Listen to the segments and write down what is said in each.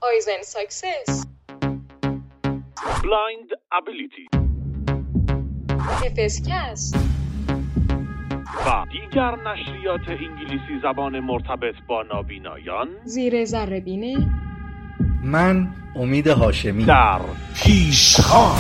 Aizen Success, Blind Ability FSCast و دیگر نشریات انگلیسی زبان مرتبط با نابینایان زیر ذره‌بین. من امید هاشمی در پیشخوان.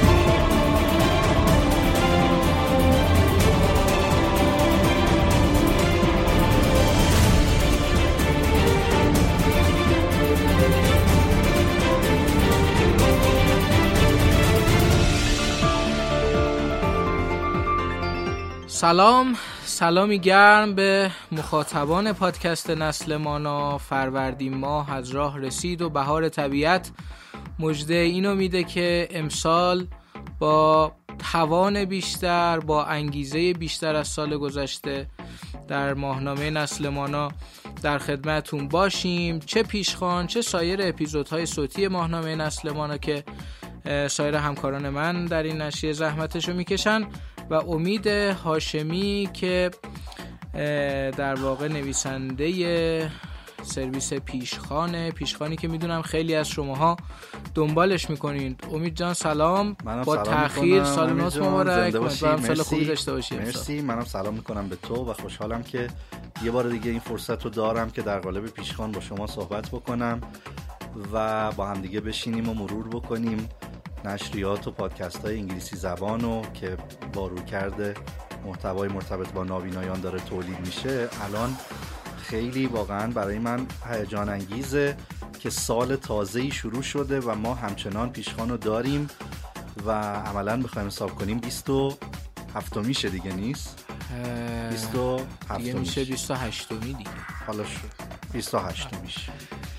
سلامی گرم به مخاطبان پادکست نسل مانا. فروردین ماه از راه رسید و بهار طبیعت مژده اینو میده که امسال با توان بیشتر، با انگیزه بیشتر از سال گذشته در ماهنامه نسل مانا در خدمتون باشیم. چه پیشخوان چه سایر اپیزودهای صوتی ماهنامه نسل مانا که سایر همکاران من در این نشریه زحمتشو میکشن و امید هاشمی که در واقع نویسنده سرویس پیشخوانی که میدونم خیلی از شماها دنبالش میکنید. امید جان سلام، با تأخیر سال نوت مبارک، امیدوارم سال خوبی داشته باشی. مرسی. منم سلام میکنم به تو و خوشحالم که یه بار دیگه این فرصت رو دارم که در قالب پیشخوان با شما صحبت بکنم و با هم دیگه بشینیم و مرور بکنیم نشریات و پادکست های انگلیسی زبانو که با رویکرد محتوای مرتبط با نابینایان داره تولید میشه. الان خیلی واقعا برای من هیجان انگیزه که سال تازه‌ای شروع شده و ما همچنان پیشخوانو داریم و عملاً بخوایم حساب کنیم 27 میشه دیگه، نیست 27 دیگه میشه 28 دیگه. حالا شد 28 میشه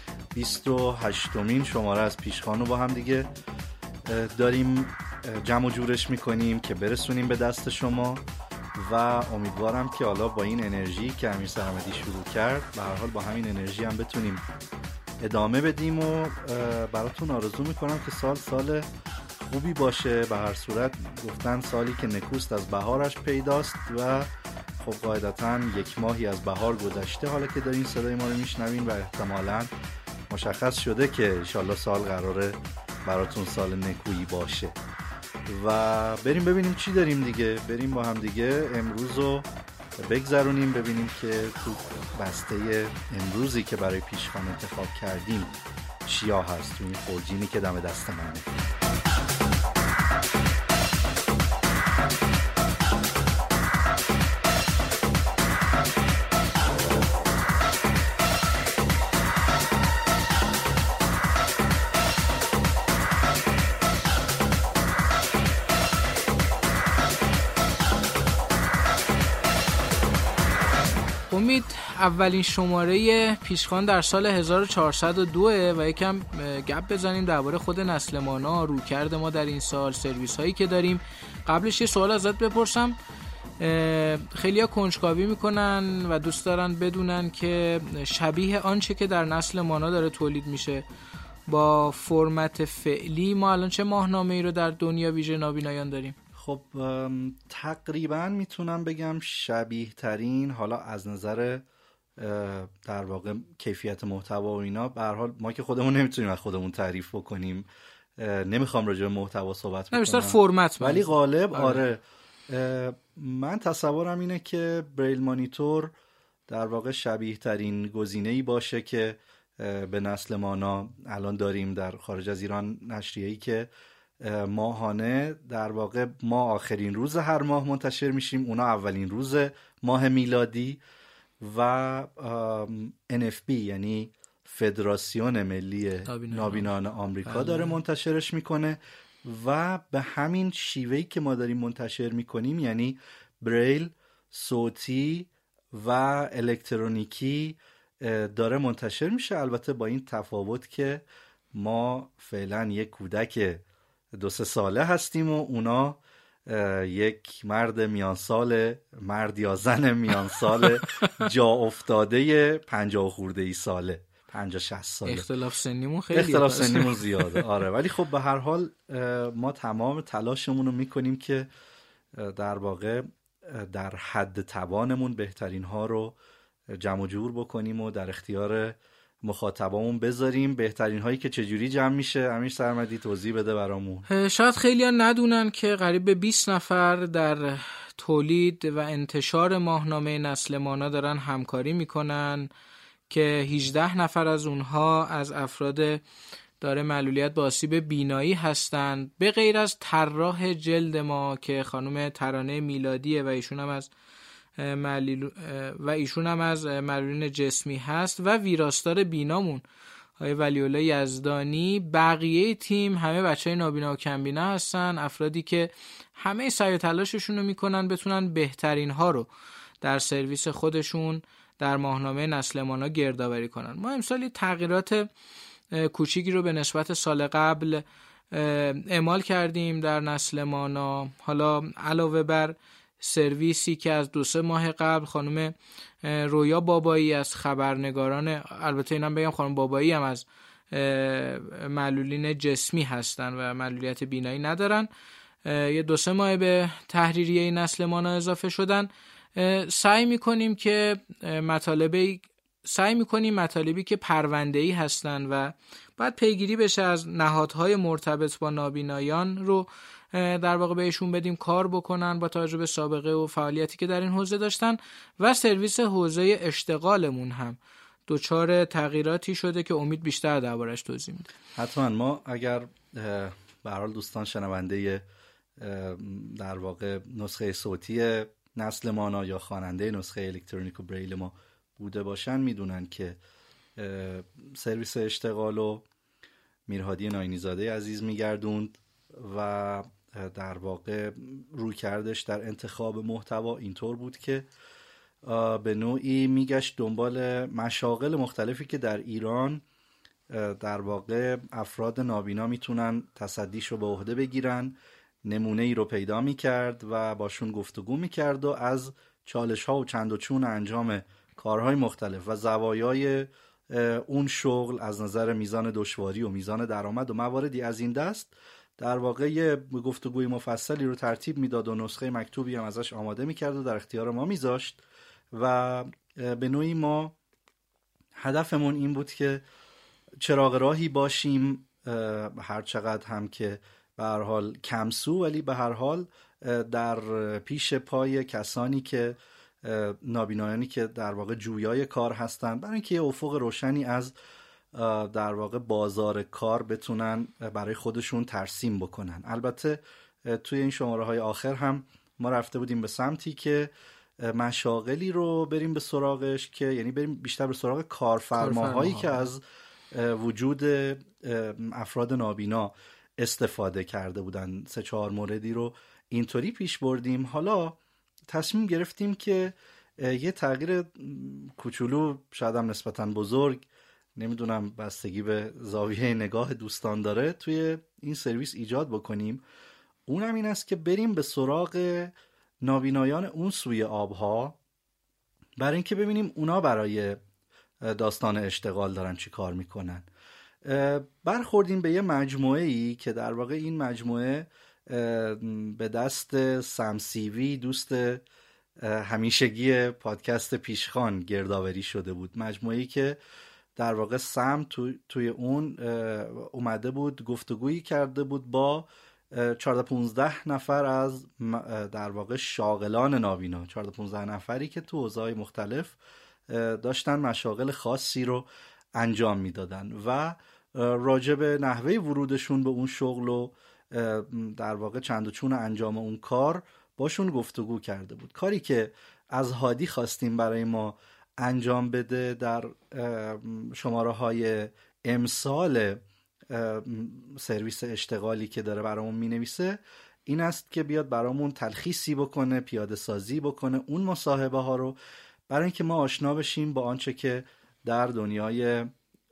28مین شماره از پیشخوانو با هم دیگه داریم جمع و جورش میکنیم که برسونیم به دست شما و امیدوارم که حالا با این انرژی که امیر سرمدی شروع کرد به هر حال با همین انرژی هم بتونیم ادامه بدیم و براتون آرزو میکنم که سال خوبی باشه. به هر صورت گفتن سالی که نکوست از بهارش پیداست و خب قاعدتاً یک ماهی از بهار گذشته حالا که دارین صدای ما رو میشنوین و احتمالاً مشخص شده که انشالله سال قراره براتون سال نکویی باشه و بریم ببینیم چی داریم دیگه. بریم با هم دیگه امروز رو بگذرونیم ببینیم که تو بسته امروزی که برای پیشخوان انتخاب کردیم چیا هست تو این خورجینی که دم دست منه. امید، اولین شماره پیشخوان در سال 1402 و یکم گپ بزنیم درباره خود نسل مانا، رویکرد ما در این سال، سرویس هایی که داریم. قبلش یه سوال ازت بپرسم. خیلیا کنجکاوی میکنن و دوست دارن بدونن که شبیه آنچه که در نسل مانا داره تولید میشه با فرمت فعلی ما الان چه ماهنامه ای رو در دنیا ویژه نابینایان داریم؟ خب تقریبا میتونم بگم شبیه ترین، حالا از نظر در واقع کیفیت محتوا و اینا، به هر حال ما که خودمون نمیتونیم از خودمون تعریف بکنیم، نمیخوام راجع به محتوا صحبت بکنم، بیشتر فرمت ولی غالب آره من تصورم اینه که بریل مانیتور در واقع شبیه ترین گزینه‌ای باشه که به نسل مانا الان داریم در خارج از ایران. نشریه‌ای که ماهانه در واقع ما آخرین روز هر ماه منتشر میشیم، اونا اولین روز ماه میلادی و NFB یعنی فدراسیون ملی نابینان آمریکا داره منتشرش میکنه و به همین شیوهی که ما داریم منتشر میکنیم، یعنی بریل، صوتی و الکترونیکی داره منتشر میشه. البته با این تفاوت که ما فعلا یک کودک 2-3 ساله هستیم و اونا یک مرد میان سال، مرد یا زن میان سال جا افتاده 50 خورده ای ساله، 50-60 ساله. اختلاف سنیمون زیاده آره. ولی خب به هر حال ما تمام تلاشمون رو میکنیم که در واقع در حد توانمون بهترین ها رو جمع و جور بکنیم و در اختیار مخاطبامون بذاریم. بهترین هایی که چجوری جمع میشه امیر سرمدی توضیح بده برامون. شاید خیلی ها ندونن که قریب به 20 نفر در تولید و انتشار ماهنامه نسل مانا دارن همکاری میکنن که 18 نفر از اونها از افراد داره معلولیت با آسیب بینایی هستند، به غیر از طراح جلد ما که خانم ترانه میلادیه و ایشون هم از معلولین جسمی هست و ویراستار بینامون آقای ولی‌الله یزدانی. بقیه تیم همه بچهای نابینا و کمبینا هستن، افرادی که همه سعی و تلاششون رو میکنن بتونن بهترین ها رو در سرویس خودشون در ماهنامه نسل مانا گردآوری کنن. ما امسال تغییرات کوچیکی رو به نسبت سال قبل اعمال کردیم در نسل مانا. حالا علاوه بر سرویسی که از 2-3 ماه قبل خانم رویا بابایی از خبرنگاران، البته اینم بگم خانم بابایی هم از معلولین جسمی هستن و معلولیت بینایی ندارن، یه 2-3 ماه به تحریریه نسل مانا اضافه شدن. سعی میکنیم مطالبی که پرونده‌ای هستن و بعد پیگیری بشه از نهادهای مرتبط با نابینایان رو در واقع بهشون بدیم کار بکنن با توجه به سابقه و فعالیتی که در این حوزه داشتن. و سرویس حوزه اشتغالمون هم دچار تغییراتی شده که امید بیشتر دربارش توضیح میده. حتما ما اگر به هر حال دوستان شنونده در واقع نسخه صوتی نسل مانا یا خواننده نسخه الکترونیک و بریل ما بوده باشن میدونن که سرویس اشتغال و میرهادی ناینیزاده عزیز میگردوند و در واقع روی کردش در انتخاب محتوا اینطور بود که به نوعی میگشت دنبال مشاغل مختلفی که در ایران در واقع افراد نابینا میتونن تصدیش رو به عهده بگیرن. نمونه ای رو پیدا میکرد و باشون گفتگو میکرد و از چالش ها و چند و چون انجام کارهای مختلف و زوایای اون شغل از نظر میزان دشواری و میزان درآمد و مواردی از این دست در واقع یه گفتگوی مفصلی رو ترتیب میداد و نسخه مکتوبی هم ازش آماده میکرد و در اختیار ما میذاشت. و به نوعی ما هدفمون این بود که چراغ راهی باشیم، هر چقدر هم که به هر حال کمسو، ولی به هر حال در پیش پای کسانی که نابینایانی که در واقع جویای کار هستن، برای اینکه یه افق روشنی از در واقع بازار کار بتونن برای خودشون ترسیم بکنن. البته توی این شماره های آخر هم ما رفته بودیم به سمتی که مشاغلی رو بریم به سراغش، که یعنی بریم بیشتر به سراغ کارفرماهایی که از وجود افراد نابینا استفاده کرده بودن. 3-4 موردی رو اینطوری پیش بردیم. حالا تصمیم گرفتیم که یه تغییر کوچولو، شاید هم نسبتاً بزرگ، نمیدونم بستگی به زاویه نگاه دوستان داره، توی این سرویس ایجاد بکنیم. اونم این است که بریم به سراغ نابینایان اون سوی آبها، برای اینکه ببینیم اونا برای داستان اشتغال دارن چی کار میکنن. برخوردیم به یه مجموعه‌ای که در واقع این مجموعه به دست سم سیوی، دوست همیشگی پادکست پیشخوان، گردآوری شده بود. مجموعه‌ای که در واقع سم توی اون اومده بود، گفتگویی کرده بود با 14-15 نفر از در واقع شاغلان نابینا، 14-15 نفری که تو حوزه‌های مختلف داشتن مشاغل خاصی رو انجام میدادن و راجع به نحوه ورودشون به اون شغل و در واقع چند و چون انجام اون کار باشون گفتگو کرده بود. کاری که از هادی خواستیم برای ما انجام بده در شماره های امسال سرویس اشتغالی که داره برامون می نویسه این است که بیاد برامون تلخیصی بکنه، پیاده سازی بکنه اون مصاحبه ها رو، برای اینکه ما آشنا بشیم با آنچه که در دنیای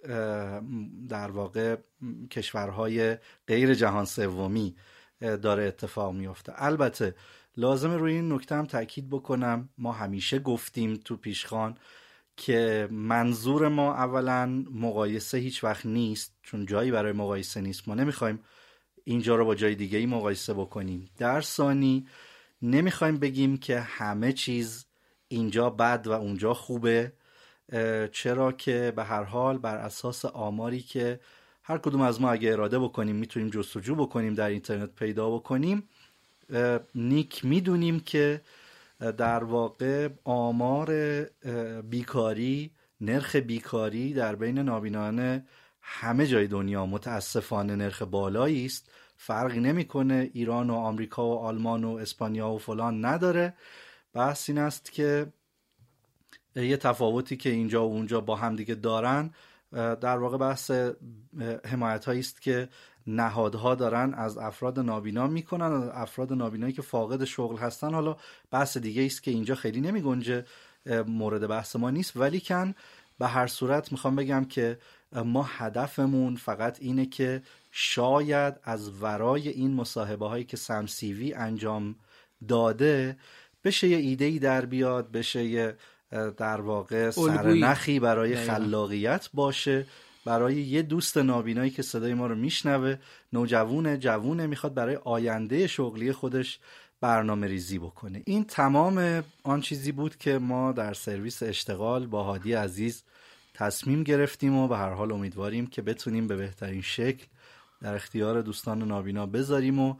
در واقع کشورهای غیر جهان سومی داره اتفاق میفته. البته لازمه روی این نکته هم تاکید بکنم، ما همیشه گفتیم تو پیشخوان که منظور ما اولا مقایسه هیچ وقت نیست، چون جایی برای مقایسه نیست. ما نمیخوایم اینجا رو با جای دیگه ای مقایسه بکنیم. در ثانی نمیخوایم بگیم که همه چیز اینجا بد و اونجا خوبه. چرا که به هر حال بر اساس آماری که هر کدوم از ما اگه اراده بکنیم میتونیم جستجو بکنیم در اینترنت پیدا بکنیم، نیک میدونیم که در واقع آمار بیکاری، نرخ بیکاری در بین نابینایان همه جای دنیا متاسفانه نرخ بالایی است. فرقی نمیکنه ایران و آمریکا و آلمان و اسپانیا و فلان نداره. بحث این است که یه تفاوتی که اینجا و اونجا با هم دیگه دارن در واقع بحث حمایت هایی است که نهادها دارن از افراد نابینا میکنن، از افراد نابینایی که فاقد شغل هستن. حالا بحث دیگه است که اینجا خیلی نمیگنجه، مورد بحث ما نیست، ولی کن به هر صورت میخوام بگم که ما هدفمون فقط اینه که شاید از ورای این مصاحبه هایی که سم سیوی انجام داده بشه یه ایده‌ای در بیاد، بشه یه در واقع سرنخی برای خلاقیت باشه برای یه دوست نابینایی که صدای ما رو میشنوه، جوونه میخواد برای آینده شغلی خودش برنامه ریزی بکنه. این تمام آن چیزی بود که ما در سرویس اشتغال با هادی عزیز تصمیم گرفتیم و به هر حال امیدواریم که بتونیم به بهترین شکل در اختیار دوستان نابینا بذاریم و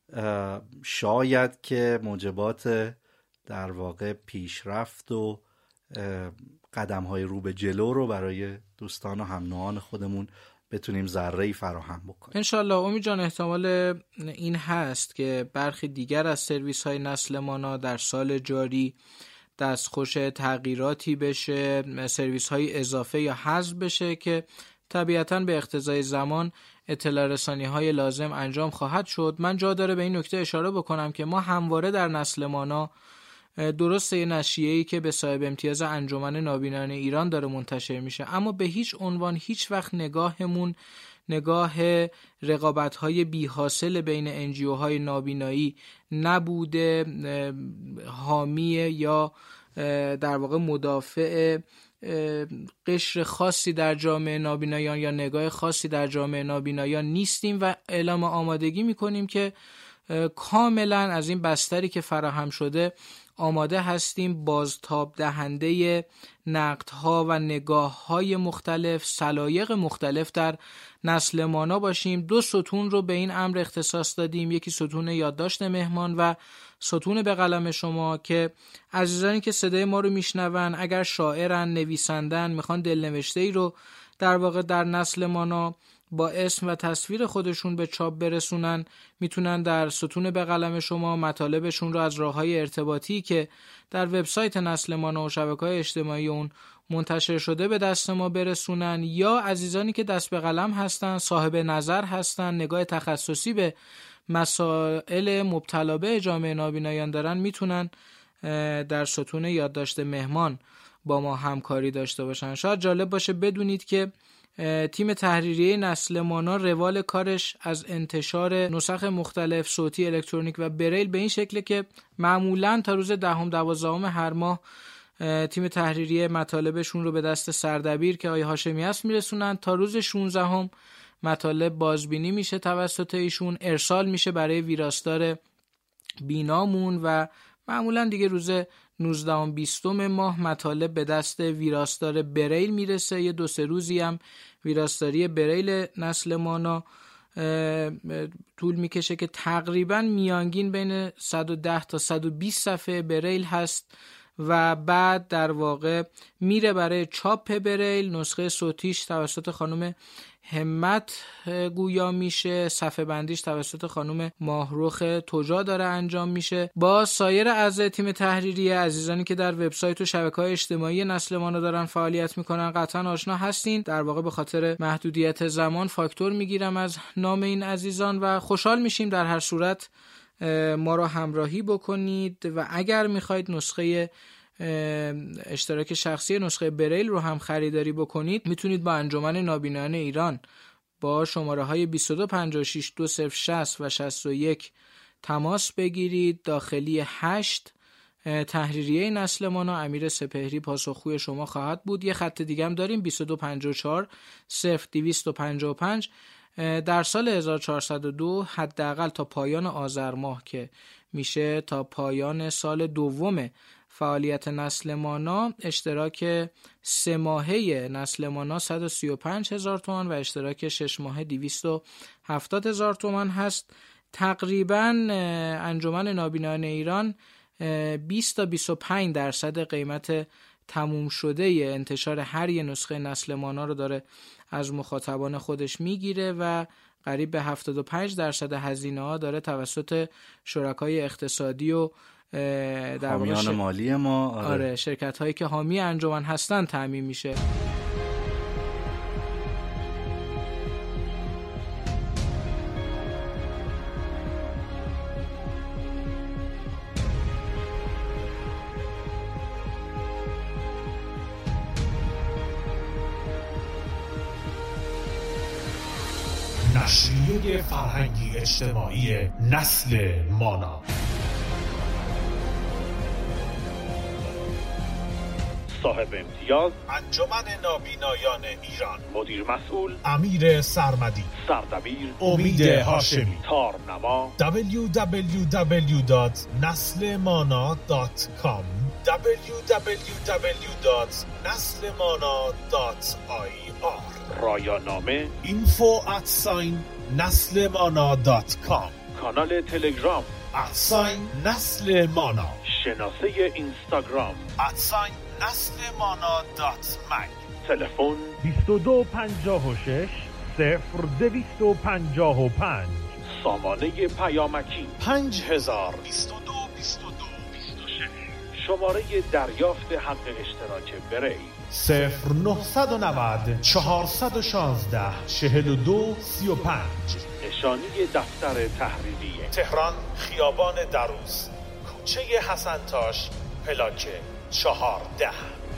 شاید که موجبات در واقع پیشرفت و قدم‌های رو به جلو رو برای دوستان و هم نوعان خودمون بتونیم ذره‌ای فراهم بکنیم. انشالله. امید جان، احتمال این هست که برخی دیگر از سرویس‌های نسل مانا در سال جاری دستخوش تغییراتی بشه، سرویس‌های اضافه یا حذف بشه که طبیعتاً به اقتضای زمان اطلاع رسانی‌های لازم انجام خواهد شد. من جا داره به این نکته اشاره بکنم که ما همواره در نسل مانا، درسته یه نشریه‌ای که به صاحب امتیاز انجمن نابینایان ایران داره منتشر میشه، اما به هیچ عنوان هیچ وقت نگاهمون نگاه رقابت‌های بی‌حاصل بین انجیوهای نابینایی نبوده، حامی یا در واقع مدافع قشر خاصی در جامعه نابینایان یا نگاه خاصی در جامعه نابینایان نیستیم و اعلام آمادگی میکنیم که کاملا از این بستری که فراهم شده آماده هستیم بازتاب دهنده نقدها و نگاه‌های مختلف، سلایق مختلف در نسل مانا باشیم. 2 ستون رو به این امر اختصاص دادیم، یکی ستون یادداشت مهمان و ستون به قلم شما، که عزیزانی که صدای ما رو میشنون اگر شاعرن، نویسندن، میخوان دلنوشته‌ای رو در واقع در نسل مانا با اسم و تصویر خودشون به چاپ برسونن، میتونن در ستون به قلم شما مطالبشون رو از راه‌های ارتباطی که در وبسایت نسل مانا و شبکه‌های اجتماعی اون منتشر شده به دست ما برسونن، یا عزیزانی که دست به قلم هستن، صاحب نظر هستن، نگاه تخصصی به مسائل مبتلا به جامعه نابینایان دارن، میتونن در ستون یادداشت مهمان با ما همکاری داشته باشن. شاید جالب باشه بدونید که تیم تحریریه نسل مانا روال کارش از انتشار نسخ مختلف صوتی، الکترونیک و بریل به این شکله که معمولاً تا روز 10-12 هر ماه تیم تحریریه مطالبشون رو به دست سردبیر که آقای هاشمی است میرسونن. تا روز 16 مطالب بازبینی میشه توسط ایشون، ارسال میشه برای ویراستار بینامون و معمولاً دیگه روز 19-20 ماه مطالب به دست ویراستار بریل میرسه. یه 2-3 روزی هم ویراستاری بریل نسل مانا طول میکشه که تقریبا میانگین بین 110 تا 120 صفحه بریل هست و بعد در واقع میره برای چاپ بریل. نسخه صوتیش توسط خانم همت گویا میشه، صفحه بندیش توسط خانم ماهرخ توجا داره انجام میشه. با سایر اعضای تیم تحریریه، عزیزانی که در وبسایت و شبکه‌های اجتماعی نسل مانا دارن فعالیت میکنن قطعا آشنا هستین. در واقع به خاطر محدودیت زمان فاکتور میگیرم از نام این عزیزان و خوشحال میشیم در هر صورت ما را همراهی بکنید و اگر میخواید نسخه اشتراک شخصی نسخه بریل رو هم خریداری بکنید، میتونید با انجمن نابینایان ایران با شماره های 2256 2060 و 61 تماس بگیرید. داخلی 8 تحریریه نسل مانا امیر سپهری پاسخگوی شما خواهد بود. یه خط دیگه هم داریم 2254 0255 در سال 1402 حداقل تا پایان آذر ماه که میشه تا پایان سال دوم فعالیت نسل مانا اشتراک 3 ماهه نسل مانا 135,000 تومان و اشتراک 6 ماهه 270,000 تومان هست. تقریبا انجمن نابینایان ایران 20 تا 25% قیمت تموم شده انتشار هر یه نسخه نسل مانا رو داره از مخاطبان خودش میگیره و قریب به 75% هزینه ها داره توسط شرکای اقتصادی و در حامیان مالی ما آره شرکت هایی که حامی انجمن هستن تامین میشه. نشریه فرهنگی اجتماعی نسل مانا. صاحب امتیاز انجمن نابینایان ایران. مدیر مسئول امیر سرمدی. سردبیر امید هاشمی. تارنما www.naslemana.com www.naslemana.ir رایانامه info@naslemana.com کانال تلگرام @naslemana شناسه اینستاگرام @naslemana.mag تلفن 2256 0255 سامانه پیامکی 5022 شماره دریافت حق اشتراک بری 0990 416 4235 نشانی دفتر تحریریه تهران خیابان دروس کوچه حسنتاش پلاک 14.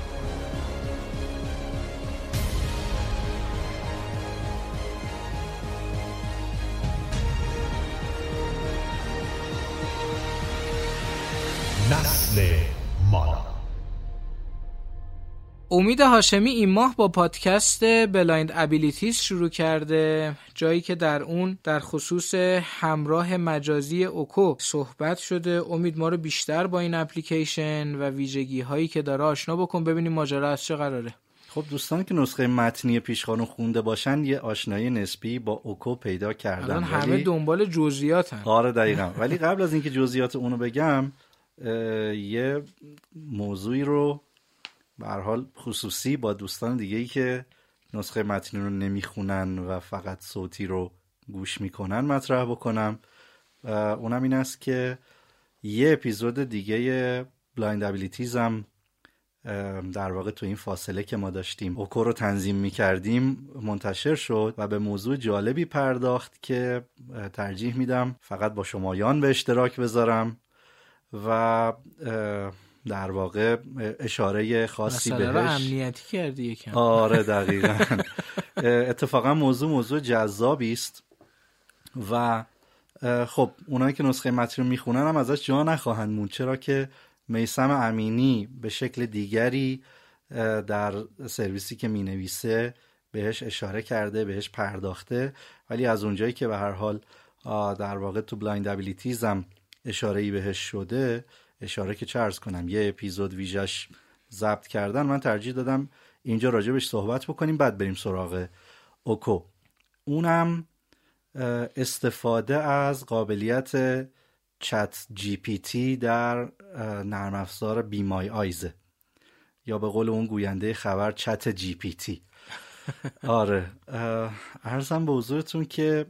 نسل مانا. امید هاشمی این ماه با پادکست بلایند ابیلیتیز شروع کرده، جایی که در اون در خصوص همراه مجازی اوکو صحبت شده. امید ما رو بیشتر با این اپلیکیشن و ویژگی هایی که داره آشنا بکن، ببینیم ماجرا از چه قراره. خب دوستان که نسخه متنی پیشخوان خونده باشن یه آشنایی نسبی با اوکو پیدا کردن. الان همه دنبال جزئیاتن. آره دقیقاً. ولی قبل از اینکه جزئیات اونو بگم یه موضوعی رو به هر حال خصوصی با دوستان دیگه‌ای که نسخه متنی رو نمیخونن و فقط صوتی رو گوش میکنن مطرح بکنم. اونم این است که یه اپیزود دیگه بلایند ابیلیتیز هم در واقع تو این فاصله که ما داشتیم اوکو رو تنظیم میکردیم منتشر شد و به موضوع جالبی پرداخت که ترجیح میدم فقط با شمایان به اشتراک بذارم و در واقع اشاره خاصی بهش. مسئله رو امنیتی کردی یکم. آره دقیقاً. اتفاقا موضوع جذابی است و خب اونایی که نسخه متن رو میخونن هم ازش جا نخواهند موند، چرا که میثم امینی به شکل دیگری در سرویسی که مینویسه بهش اشاره کرده، بهش پرداخته، ولی از اونجایی که به هر حال در واقع تو بلایند ابیلیتیز هم اشاره‌ای بهش شده، اشاره که چه عرض کنم یه اپیزود ویژش ضبط کردن، من ترجیح دادم اینجا راجبش صحبت بکنیم بعد بریم سراغ اوکو. اونم استفاده از قابلیت چت جی پی تی در نرم افزار بی مای آیزه، یا به قول اون گوینده خبر چت جی پی تی. آره عرضم به حضورتون که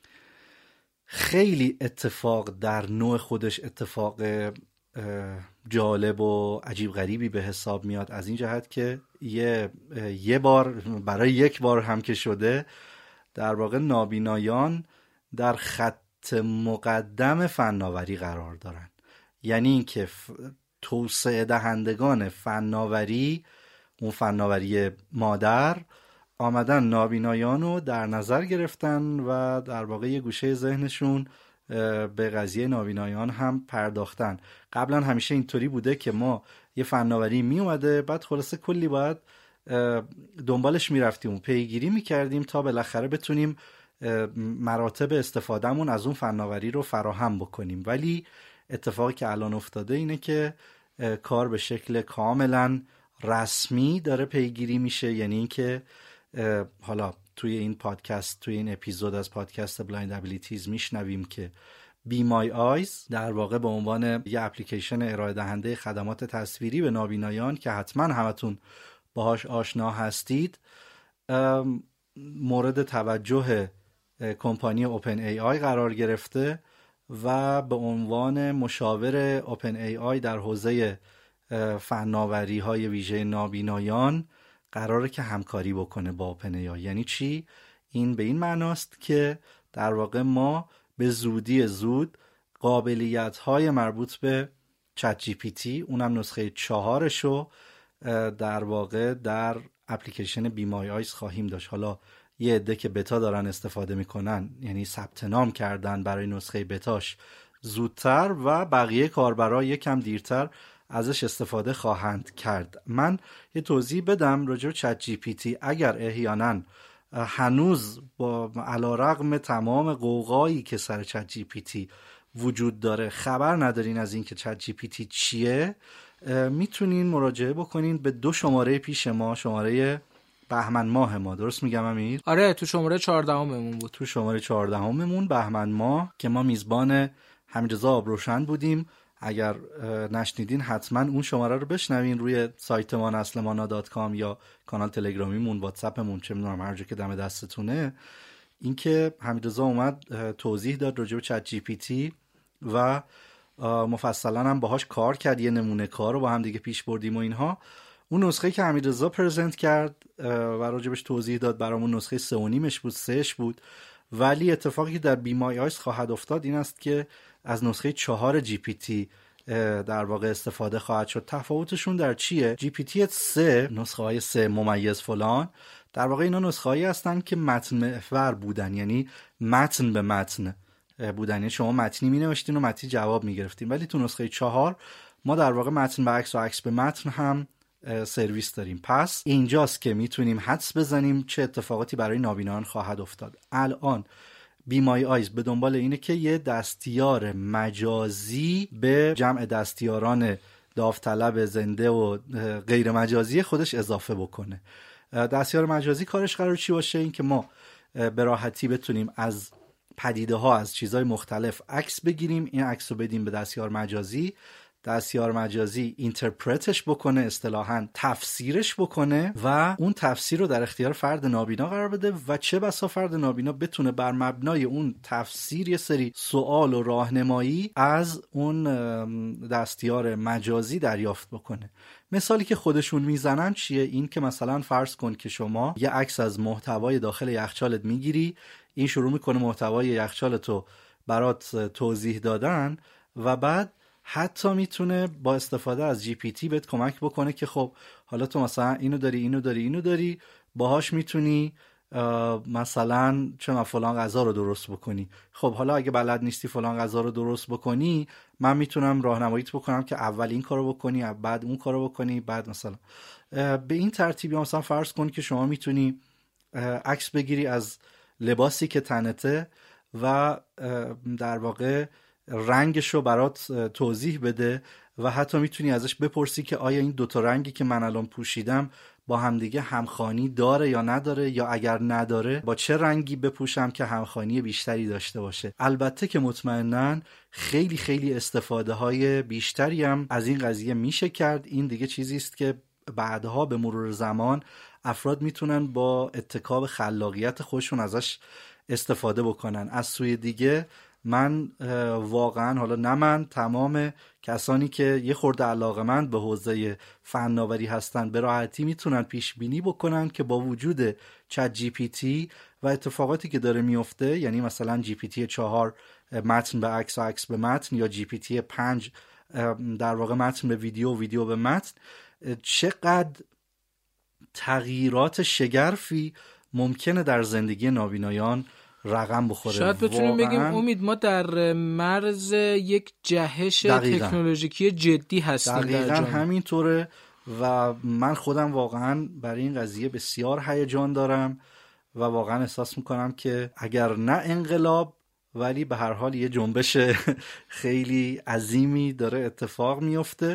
خیلی اتفاق در نوع خودش اتفاق جالب و عجیب غریبی به حساب میاد، از این جهت که یه بار برای یک بار هم که شده در واقع نابینایان در خط مقدم فناوری قرار دارن. یعنی اینکه توسعه دهندگان فناوری، اون فناوری مادر، آمدن نابینایان رو در نظر گرفتن و در واقع یه گوشه ذهنشون به قضیه نابینایان هم پرداختن. قبلا همیشه اینطوری بوده که ما یه فناوری می اومده، بعد خلاصه کلی باید دنبالش میرفتیم و پیگیری میکردیم تا بالاخره بتونیم مراتب استفادهمون از اون فناوری رو فراهم بکنیم. ولی اتفاقی که الان افتاده اینه که کار به شکل کاملا رسمی داره پیگیری میشه. یعنی اینکه حالا توی این پادکست، توی این اپیزود از پادکست بلایند ابیلیتیز میشنویم که بی مای آیز در واقع به عنوان یه اپلیکیشن ارائه دهنده خدمات تصویری به نابینایان که حتما همتون باهاش آشنا هستید، مورد توجه کمپانی اوپن ای آی قرار گرفته و به عنوان مشاور اوپن ای آی در حوزه فناوری های ویژه نابینایان قراره که همکاری بکنه با اوپن ای آی. یعنی چی؟ این به این معناست که در واقع ما به زودی زود قابلیت های مربوط به چت جی پی تی، اونم نسخه 4 رو در واقع در اپلیکیشن بی مای آیز خواهیم داشت. حالا یه عده که بتا دارن استفاده میکنن، یعنی ثبت نام کردن برای نسخه بتاش زودتر و بقیه کاربرا یکم دیرتر ازش استفاده خواهند کرد. من یه توضیح بدم راجع به چت جی پی تی. اگر احیانا هنوز با علیرغم تمام قوقایی که سر چت جی پی تی وجود داره خبر ندارین از این که چت جی پی تی چیه، میتونین مراجعه بکنین به 2 شماره پیش ما، شماره بهمن ماه ما. درست میگم امیر؟ آره، تو شماره 14مون بود. تو شماره 14مون بهمن ماه که ما میزبان حمیدرضا آبروشن بودیم. اگر نشنیدین حتما اون شماره رو بشنوین روی سایت ما نسلمانا.com یا کانال تلگرامیمون، واتساپمون، چه میدونم هر جا که دم دستتونه. این که حمیدرضا اومد توضیح داد راجع به چت جی پی تی و مفصلا هم باهاش کار کرد، یه نمونه کار رو با هم دیگه پیش بردیم و اینها. اون نسخه که حمیدرضا پرزنت کرد و راجبش توضیح داد برامون نسخه 3.5 بود، 3 بود. ولی اتفاقی که در بی مای آیز خواهد افتاد این است که از نسخه 4 جی پی تی در واقع استفاده خواهد شد. تفاوتشون در چیه؟ جی پی تی 3 نسخه های 3 ممیز فلان در واقع اینا نسخه هایی هستن که متن محور بودن، یعنی متن به متن بودن، یعنی شما متنی می نوشتین و متنی جواب می گرفتین. ولی تو نسخه 4 ما در واقع متن به عکس و عکس به متن هم سرویس داریم. پس اینجاست که میتونیم حدس بزنیم چه اتفاقاتی برای نابینایان خواهد افتاد. الان بی مای آیز به دنبال اینه که یه دستیار مجازی به جمع دستیاران داوطلب زنده و غیر مجازی خودش اضافه بکنه. دستیار مجازی کارش قرار چی باشه؟ این که ما به راحتی بتونیم از پدیده ها، از چیزهای مختلف عکس بگیریم، این عکس رو بدیم به دستیار مجازی، دستیار مجازی اینترپرتش بکنه، اصطلاحاً تفسیرش بکنه و اون تفسیر رو در اختیار فرد نابینا قرار بده و چه بسا فرد نابینا بتونه بر مبنای اون تفسیر یه سری سوال و راهنمایی از اون دستیار مجازی دریافت بکنه. مثالی که خودشون میزنن چیه؟ این که مثلا فرض کن که شما یه عکس از محتوای داخل یخچالت میگیری، این شروع میکنه محتوای یخچالتو برات توضیح دادن و بعد حتی میتونه با استفاده از جی پی تی بهت کمک بکنه که خب حالا تو مثلا اینو داری باهاش میتونی مثلا چون فلان غذا رو درست بکنی. خب حالا اگه بلد نیستی فلان غذا رو درست بکنی، من میتونم راهنماییت بکنم که اول این کارو بکنی، بعد اون کارو بکنی، بعد مثلا به این ترتیبی. مثلا فرض کن که شما میتونی عکس بگیری از لباسی که تنته و در واقع رنگش رو برات توضیح بده و حتی میتونی ازش بپرسی که آیا این 2 رنگی که من الان پوشیدم با همدیگه همخوانی داره یا نداره، یا اگر نداره با چه رنگی بپوشم که همخوانی بیشتری داشته باشه. البته که مطمئناً خیلی خیلی استفاده های بیشتری هم از این قضیه میشه کرد. این دیگه چیزی است که بعدها به مرور زمان افراد میتونن با اتکا خلاقیت خودشون ازش استفاده بکنن. از سوی دیگه من واقعا، حالا نه من، تمام کسانی که یه خورده علاقه‌مند به حوزه فناوری هستن به راحتی میتونن پیش بینی بکنن که با وجود چت جی پی تی و اتفاقاتی که داره میفته، یعنی مثلا جی پی تی 4 متن به عکس و عکس به متن، یا جی پی تی 5 در واقع متن به ویدیو و ویدیو به متن، چقدر تغییرات شگرفی ممکنه در زندگی نابینایان رقم بخوره. شاید بتونیم بگیم امید ما در مرز یک جهش تکنولوژیکی جدی هستیم. دقیقاً همینطوره و من خودم واقعاً برای این قضیه بسیار هیجان دارم و واقعاً احساس میکنم که اگر نه انقلاب ولی به هر حال یه جنبش خیلی عظیمی داره اتفاق میفته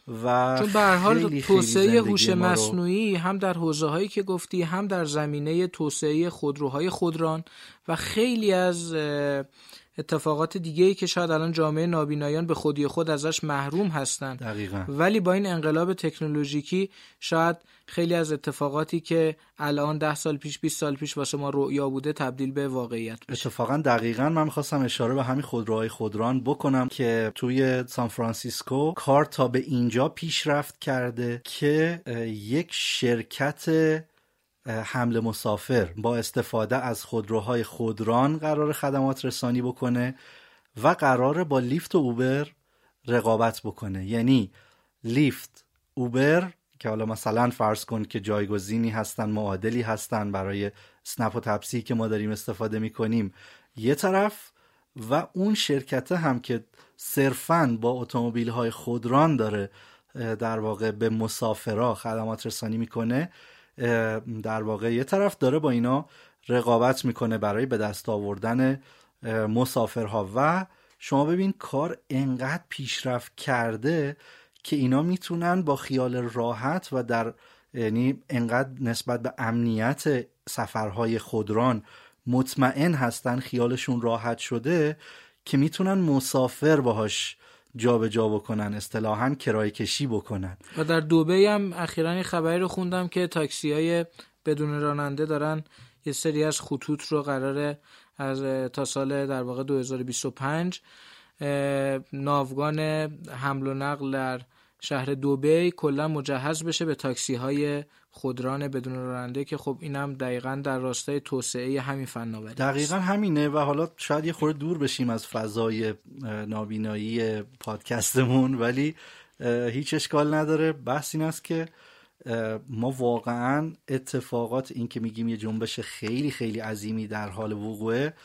و چون به هر حال توسعه هوش زندگی ما رو- مصنوعی هم در حوزه‌هایی که گفتی، هم در زمینه توسعه خودروهای خودران و خیلی از اتفاقات دیگه‌ای که شاید الان جامعه نابینایان به خودی خود ازش محروم هستن، دقیقاً. ولی با این انقلاب تکنولوژیکی شاید خیلی از اتفاقاتی که الان 10 سال پیش 20 سال پیش واسه ما رؤیا بوده تبدیل به واقعیت بشه. اتفاقا دقیقاً من می‌خواستم اشاره به همین خودروهای خودران بکنم که توی سان فرانسیسکو کار تا به اینجا پیشرفت کرده که یک شرکت حمل مسافر با استفاده از خودروهای خودران قرار خدمات رسانی بکنه و قراره با لیفت و اوبر رقابت بکنه. یعنی لیفت، اوبر که حالا مثلا فرض کن که جایگزینی هستن، معادلی هستن برای اسنپ و تپسی که ما داریم استفاده میکنیم یه طرف، و اون شرکت هم که صرفاً با اتومبیل‌های خودران داره در واقع به مسافرها خدمات رسانی میکنه، در واقع یه طرف داره با اینا رقابت میکنه برای به دست آوردن مسافرها. و شما ببین کار انقدر پیشرفت کرده که اینا میتونن با خیال راحت و در یعنی انقدر نسبت به امنیت سفرهای خودران مطمئن هستن، خیالشون راحت شده که میتونن مسافر باهاش جابجا بکنن، اصطلاحاً کرایه کشی بکنن. و در دبی هم اخیراً یه خبری رو خوندم که تاکسی‌های بدون راننده دارن یه سری از خطوط رو قراره از تا سال در واقع 2025 ناوگان حمل و نقل در شهر دبی کلا مجهز بشه به تاکسی‌های خودران بدون راننده، که خب اینم دقیقاً در راستای توسعه همین فناوری. دقیقاً همینه. و حالا شاید یه خورده دور بشیم از فضای نابینایی پادکستمون، ولی هیچ اشکال نداره. بحث این است که ما واقعاً اتفاقات این که میگیم یه جنبش خیلی خیلی عظیمی در حال وقوعه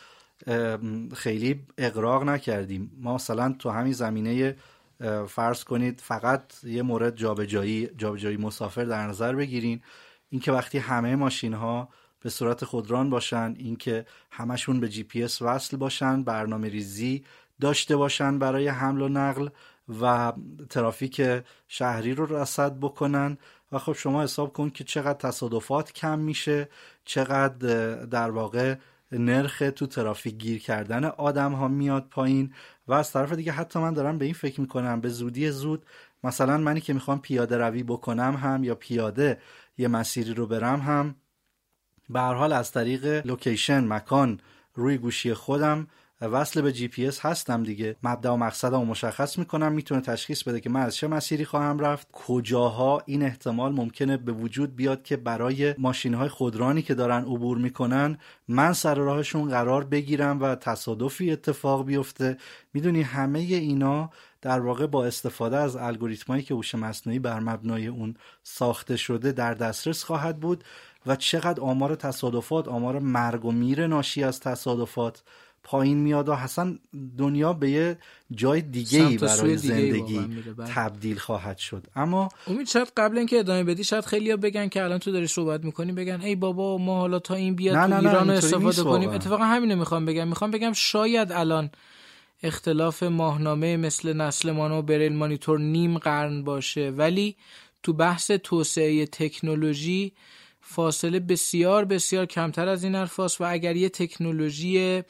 خیلی اغراق نکردیم. ما مثلا تو همین زمینه فرض کنید فقط یه مورد جابجایی مسافر در نظر بگیرین، این که وقتی همه ماشین ها به صورت خودران باشن، این که همشون به GPS وصل باشن، برنامه ریزی داشته باشن برای حمل و نقل و ترافیک شهری رو رصد بکنن، و خب شما حساب کن که چقدر تصادفات کم میشه، چقدر در واقع نرخ تو ترافیک گیر کردن آدم ها میاد پایین. و از طرف دیگه حتی من دارم به این فکر میکنم به زودی زود مثلا منی که میخوام پیاده روی بکنم هم یا پیاده یه مسیری رو برم هم به هر حال از طریق لوکیشن مکان روی گوشی خودم وصل به GPS هستم دیگه، مبدا و مقصدمو مشخص میکنم، میتونه تشخیص بده که من از چه مسیری خواهم رفت، کجاها این احتمال ممکنه به وجود بیاد که برای ماشین‌های خودرانی که دارن عبور میکنن من سر راهشون قرار بگیرم و تصادفی اتفاق بیفته. میدونی همه اینا در واقع با استفاده از الگوریتمایی که هوش مصنوعی بر مبنای اون ساخته شده در دسترس خواهد بود، و چقدر آمار تصادفات، آمار مرگ و میر ناشی از تصادفات پایین میاد و حسن دنیا به یه جای دیگه‌ای برای زندگی تبدیل خواهد شد. اما امید شاید قبل اینکه ادامه بدی شاید خیلیا بگن که الان تو داری صحبت میکنی بگن ای بابا ما حالا تا این بیاد تو ایران استفاده کنیم. اتفاقا همینو میخوام بگم شاید الان اختلاف ماهنامه مثل نسل مانا و بریل مانیتور نیم قرن باشه، ولی تو بحث توسعه تکنولوژی فاصله بسیار بسیار کمتر از این حرفاست. و اگر یه تکنولوژی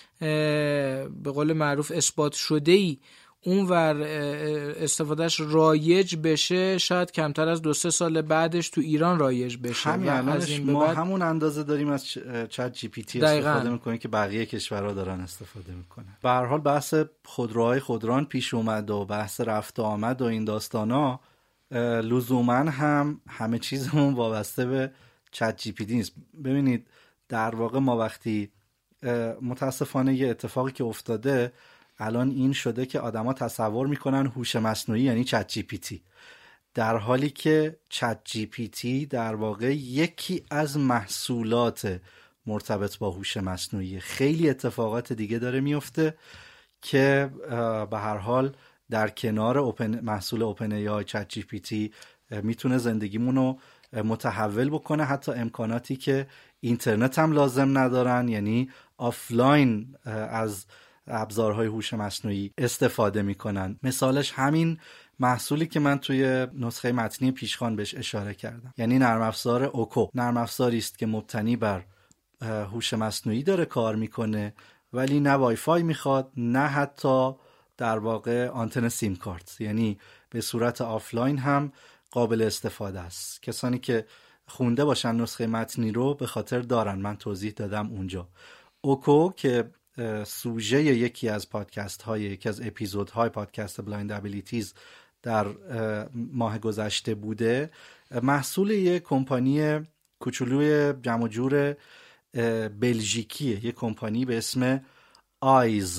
به قول معروف اثبات شده‌ای اونور استفادهش رایج بشه، شاید کمتر از 2-3 سال بعدش تو ایران رایج بشه. همین ما همون اندازه داریم از چت جی پی تی استفاده میکنیم که بقیه کشورها دارن استفاده میکنن. به هر حال بحث خودروهای خودران پیش اومد و بحث رفت و آمد و این داستانا لزوما هم همه چیزمون وابسته به چت جی پی تی نیست. ببینید در واقع ما وقتی متاسفانه یه اتفاقی که افتاده الان این شده که آدما تصور میکنن هوش مصنوعی یعنی چت جی پی تی، در حالی که چت جی پی تی در واقع یکی از محصولات مرتبط با هوش مصنوعی. خیلی اتفاقات دیگه داره میفته که به هر حال در کنار محصول اوپن ای آی چت جی پی تی میتونه زندگیمونو متحول بکنه، حتی امکاناتی که اینترنت هم لازم ندارن، یعنی آفلاین از ابزارهای هوش مصنوعی استفاده میکنن. مثالش همین محصولی که من توی نسخه متنی پیشخوان بهش اشاره کردم، یعنی نرم افزار اوکو. نرم افزاری است که مبتنی بر هوش مصنوعی داره کار میکنه، ولی نه وای فای میخواد، نه حتی در واقع آنتن سیم کارت، یعنی به صورت آفلاین هم قابل استفاده است. کسانی که خونده باشن نسخه متنی رو به خاطر دارن، من توضیح دادم اونجا. اوکو که سوژه یکی از اپیزودهای پادکست بلایند ابیلیتیز در ماه گذشته بوده، محصول یک کمپانی کوچولوی جمع جور بلژیکیه، یک کمپانی به اسم AYES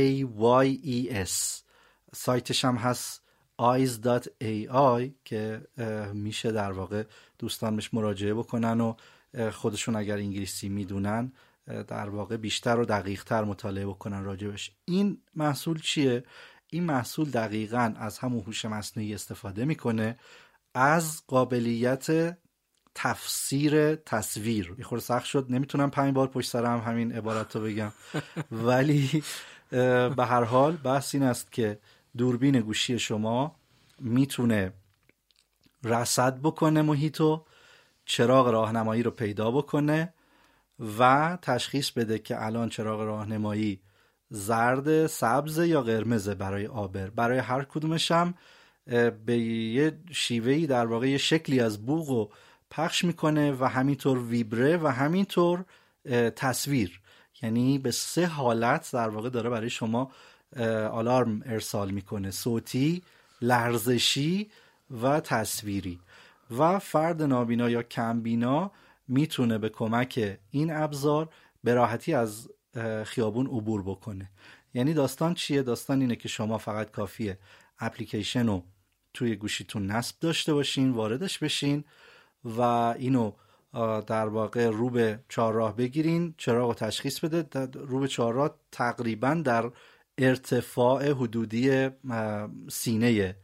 AYES. سایتش هم هست eyes.ai که میشه در واقع دوستان بهش مراجعه بکنن و خودشون اگر انگلیسی میدونن در واقع بیشتر و دقیق‌تر مطالعه بکنن راجبش. این محصول چیه؟ این محصول دقیقاً از همون هوش مصنوعی استفاده میکنه، از قابلیت تفسیر تصویر. یه خورده سخت شد، نمیتونم 5 بار پشت سر هم همین عبارت رو بگم، ولی به هر حال بحث این است که دوربین گوشی شما میتونه رصد بکنه محیطو، چراغ راهنمایی رو پیدا بکنه و تشخیص بده که الان چراغ راهنمایی زرد، سبز یا قرمزه برای عابر. برای هر کدومش هم به یه شیوهی در واقع یه شکلی از بوقو پخش میکنه و همینطور ویبره و همینطور تصویر، یعنی به 3 حالت در واقع داره برای شما آلارم ارسال میکنه: صوتی، لرزشی و تصویری. و فرد نابینا یا کمبینا میتونه به کمک این ابزار به راحتی از خیابون عبور بکنه. یعنی داستان چیه؟ داستان اینه که شما فقط کافیه اپلیکیشن رو توی گوشیتون نصب داشته باشین، واردش بشین و اینو در واقع رو به چهارراه بگیرین، چراغ رو تشخیص بده. رو به چهارراه تقریبا در ارتفاع حدودی سینه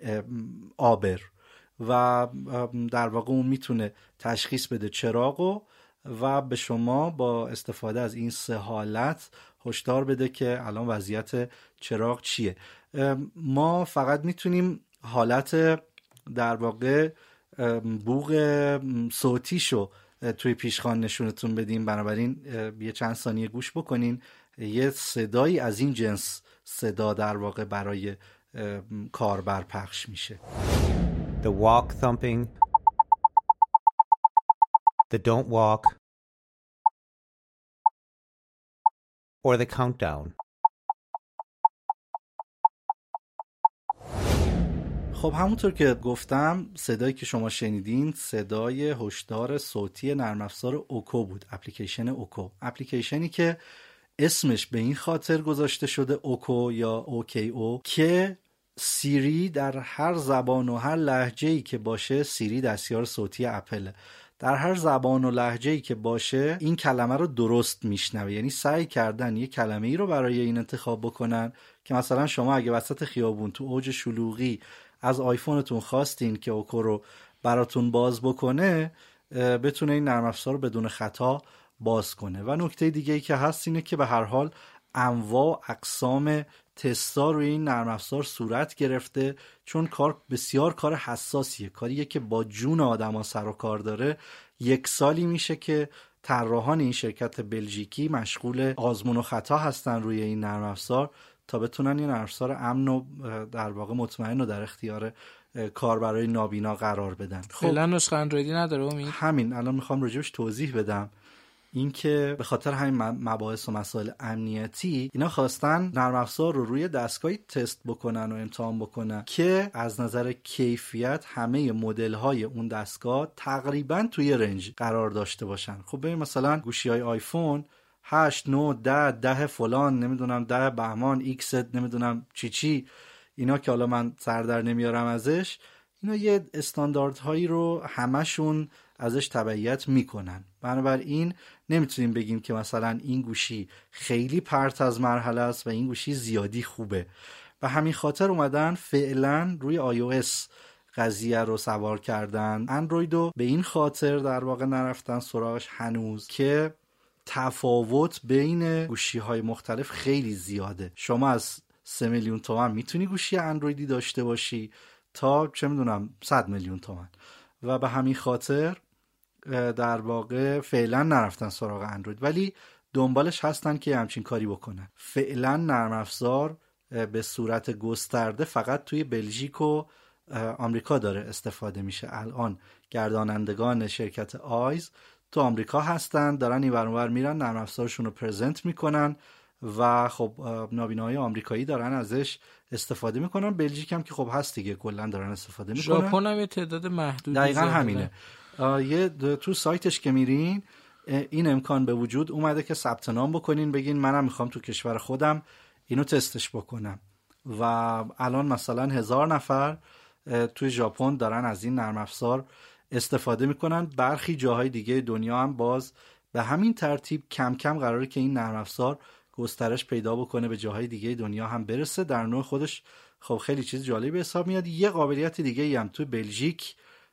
عابر و در واقع اون میتونه تشخیص بده چراغو و به شما با استفاده از این 3 حالت هشدار بده که الان وضعیت چراغ چیه. ما فقط میتونیم حالت در واقع بوق صوتیشو توی پیشخوان نشونتون بدیم، بنابراین یه چند ثانیه گوش بکنین. یه صدایی از این جنس صدا در واقع برای کاربر پخش میشه. The walk thumping, the don't walk, or the countdown. خب همونطور که گفتم، صدایی که شما شنیدین صدای هشدار صوتی نرم افزار اوکو بود، اپلیکیشن اوکو. اپلیکیشنی که اسمش به این خاطر گذاشته شده اوکو یا OKO که سیری در هر زبان و هر لهجه‌ای که باشه، سیری دستیار صوتی اپل، در هر زبان و لهجه‌ای که باشه این کلمه رو درست میشنوه. یعنی سعی کردن یه کلمه‌ای رو برای این انتخاب بکنن که مثلا شما اگه وسط خیابون تو اوج شلوغی از آیفونتون خواستین که اوکو رو براتون باز بکنه، بتونه این نرم افزار رو بدون خطا باز کنه. و نکته دیگه ای که هست اینه که به هر حال انواع اقسام تستا روی این نرم افزار صورت گرفته، چون کار بسیار کار حساسیه، کاریه که با جون آدما سر و کار داره. 1 سالی میشه که طراحان این شرکت بلژیکی مشغول آزمون و خطا هستن روی این نرم افزار تا بتونن این نرم افزار امن و در واقع مطمئن و در اختیار کاربرای نابینا قرار بدن. فعلا نسخه اندرویدی نداره امید؟ همین الان میخوام راجعش توضیح بدم. اینکه به خاطر همین مباحث و مسائل امنیتی اینا خواستن نرم افزار رو روی دستگاهی تست بکنن و امتحان بکنن که از نظر کیفیت همه مدل‌های اون دستگاه تقریبا توی رنج قرار داشته باشن. خب ببین مثلا گوشی‌های آیفون 8 9 10 فلان نمیدونم 10 بهمان ایکس نمیدونم چی اینا که حالا من سر در نمیارم ازش، اینا یه استانداردهایی رو همشون ازش تبعیت میکنن. بنابراین نمیتونیم بگیم که مثلا این گوشی خیلی پرت از مرحله است و این گوشی زیادی خوبه. و همین خاطر اومدن فعلا روی iOS قضیه رو سوار کردن، اندرویدو به این خاطر در واقع نرفتن سراغش هنوز که تفاوت بین گوشی‌های مختلف خیلی زیاده. شما از 3 میلیون تومان میتونی گوشی اندرویدی داشته باشی تا چه میدونم 100 میلیون تومان. و به همین خاطر در واقع فعلا نرفتن سراغ اندروید، ولی دنبالش هستن که همچین کاری بکنن. فعلا نرم افزار به صورت گسترده فقط توی بلژیک و آمریکا داره استفاده میشه. الان گردانندگان شرکت آیز تو آمریکا هستن، دارن این ور اون ور میرن نرم افزارشون رو پرزنت میکنن و خب نابیناهای آمریکایی دارن ازش استفاده میکنن. بلژیک هم که خب هست دیگه، کلا دارن استفاده میکنن. ژاپن هم یه تعداد محدودی دقیقاً همینه. تو سایتش که میرین این امکان به وجود اومده که ثبت نام بکنین، بگین منم میخوام تو کشور خودم اینو تستش بکنم. و الان مثلا 1000 نفر توی ژاپن دارن از این نرم افزار استفاده میکنن. برخی جاهای دیگه دنیا هم باز به همین ترتیب کم کم قراره که این نرم افزار گسترش پیدا بکنه، به جاهای دیگه دنیا هم برسه. در نوع خودش خب خیلی چیز جالبی حساب میاد. یه قابلیت دیگه هم توی بلژیک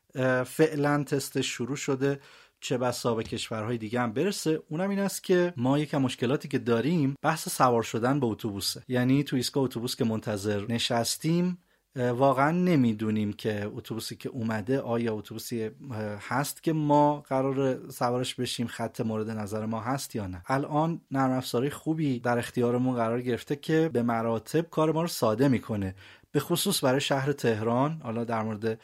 فعلا تستش شروع شده، چه بسا به کشورهای دیگه هم برسه. اونم این است که ما یکم مشکلاتی که داریم بحث سوار شدن به اتوبوسه. یعنی تو ایستگاه اتوبوس که منتظر نشستیم واقعا نمیدونیم که اتوبوسی که اومده آیا اتوبوسی هست که ما قرار سوارش بشیم، خط مورد نظر ما هست یا نه. الان نرم افزارهای خوبی در اختیارمون قرار گرفته که به مراتب کار ما رو ساده میکنه، به خصوص برای شهر تهران. حالا در مورد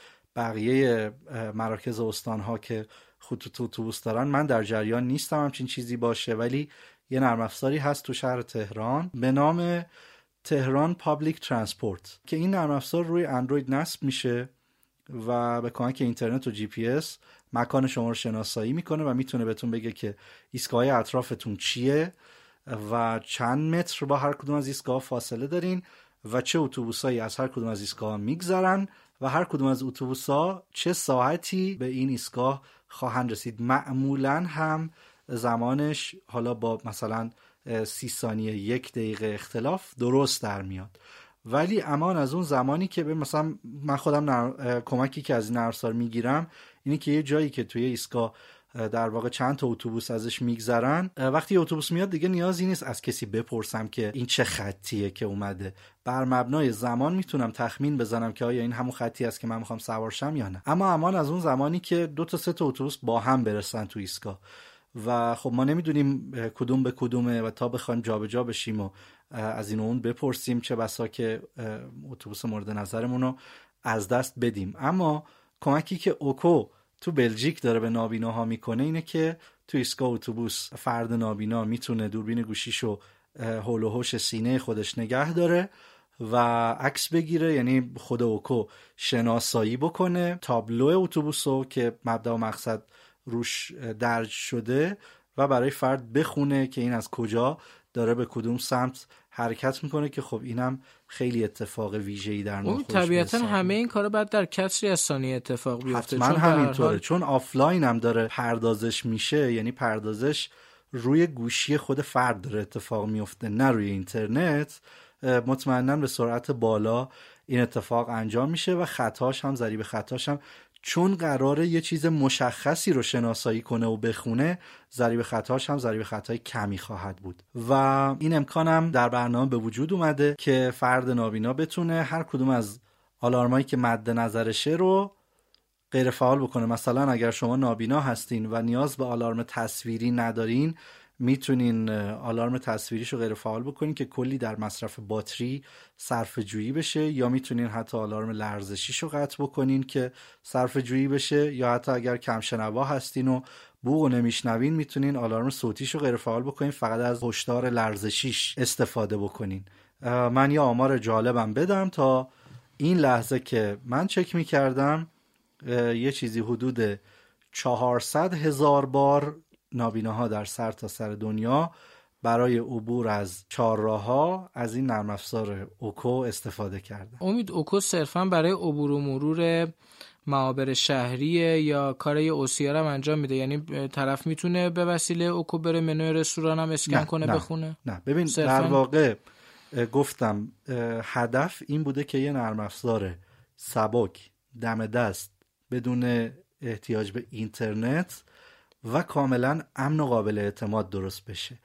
بقیه مراکز استانها که خطوط اتوبوس دارن من در جریان نیستم همچین چیزی باشه، ولی یه نرم افزاری هست تو شهر تهران به نام تهران پابلیک ترانسپورت که این نرم افزار روی اندروید نصب میشه و به کمک اینترنت و جی پی اس مکان شما رو شناسایی میکنه و میتونه بهتون بگه که ایستگاه اطرافتون چیه و چند متر با هر کدوم از ایستگاه فاصله دارین و چه اتوبوسایی از هر کدوم از ایستگاه میگذرن و هر کدوم از اتوبوسا چه ساعتی به این ایستگاه خواهند رسید. معمولاً هم زمانش حالا با مثلا 30 ثانیه 1 دقیقه اختلاف درست در میاد، ولی امان از اون زمانی که به مثلا من خودم کمکی که از این نرم افزار میگیرم اینی که یه جایی که توی ایستگاه در واقع چند تا اتوبوس ازش میگذرن، وقتی اتوبوس میاد دیگه نیازی نیست از کسی بپرسم که این چه خطیه که اومده. بر مبنای زمان میتونم تخمین بزنم که آیا این همون خطی است که من میخوام سوار شم یا نه. اما امان از اون زمانی که 2 تا 3 تا اتوبوس با هم برسن تو ایستگاه و خب ما نمیدونیم کدوم به کدومه و تا بخوایم جابجا بشیم و از این و اون بپرسیم چه بسا که اتوبوس مورد نظرمون رو از دست بدیم. اما کمکی که اوکو تو بلژیک داره به نابیناها میکنه اینه که تو ایستگاه اتوبوس فرد نابینا میتونه دوربین گوشیشو هول و هوش سینه خودش نگه داره و عکس بگیره، یعنی خود اوکو شناسایی بکنه تابلو اتوبوسو که مبدا و مقصد روش درج شده و برای فرد بخونه که این از کجا داره به کدوم سمت حرکت میکنه، که خب اینم خیلی اتفاق ویژه‌ای در نوع خودش طبیعتا همه این کارا بعد در کسری از ثانیه اتفاق بیفته. حتما همینطوره، چون آفلاین هم داره پردازش میشه، یعنی پردازش روی گوشی خود فرد داره اتفاق میفته نه روی اینترنت. مطمئنا به سرعت بالا این اتفاق انجام میشه و خطاش هم ضریب خطاش هم چون قراره یه چیز مشخصی رو شناسایی کنه و بخونه، ضریب خطاش هم ضریب خطای کمی خواهد بود و این امکانم در برنامه به وجود اومده که فرد نابینا بتونه هر کدوم از آلارمایی که مد نظرشه رو غیر فعال بکنه. مثلا اگر شما نابینا هستین و نیاز به آلارم تصویری ندارین، میتونین آلارم تصویریشو غیر فعال بکنین که کلی در مصرف باتری صرفه جویی بشه، یا میتونین حتی آلارم لرزشیشو قطع بکنین که صرفه جویی بشه، یا حتی اگر کم شنوا هستین و بوق نمیشنوین میتونین آلارم صوتیشو غیر فعال بکنین، فقط از هشدار لرزشیش استفاده بکنین. من یه آمار جالبم بدم. تا این لحظه که من چک میکردم یه چیزی حدود 400,000 بار نابیناها در سر تا سر دنیا برای عبور از چهارراه‌ها از این نرم افزار اوکو استفاده کردن. امید اوکو صرفا برای عبور و مرور معابر شهریه یا کار اوسیار هم انجام میده؟ یعنی طرف میتونه به وسیله اوکو بره منوی رستوران هم اسکن کنه بخونه؟ نه ببین در واقع گفتم هدف این بوده که یه نرم افزار سبک دم دست بدون احتیاج به اینترنت و کاملا امن و قابل اعتماد درست بشه.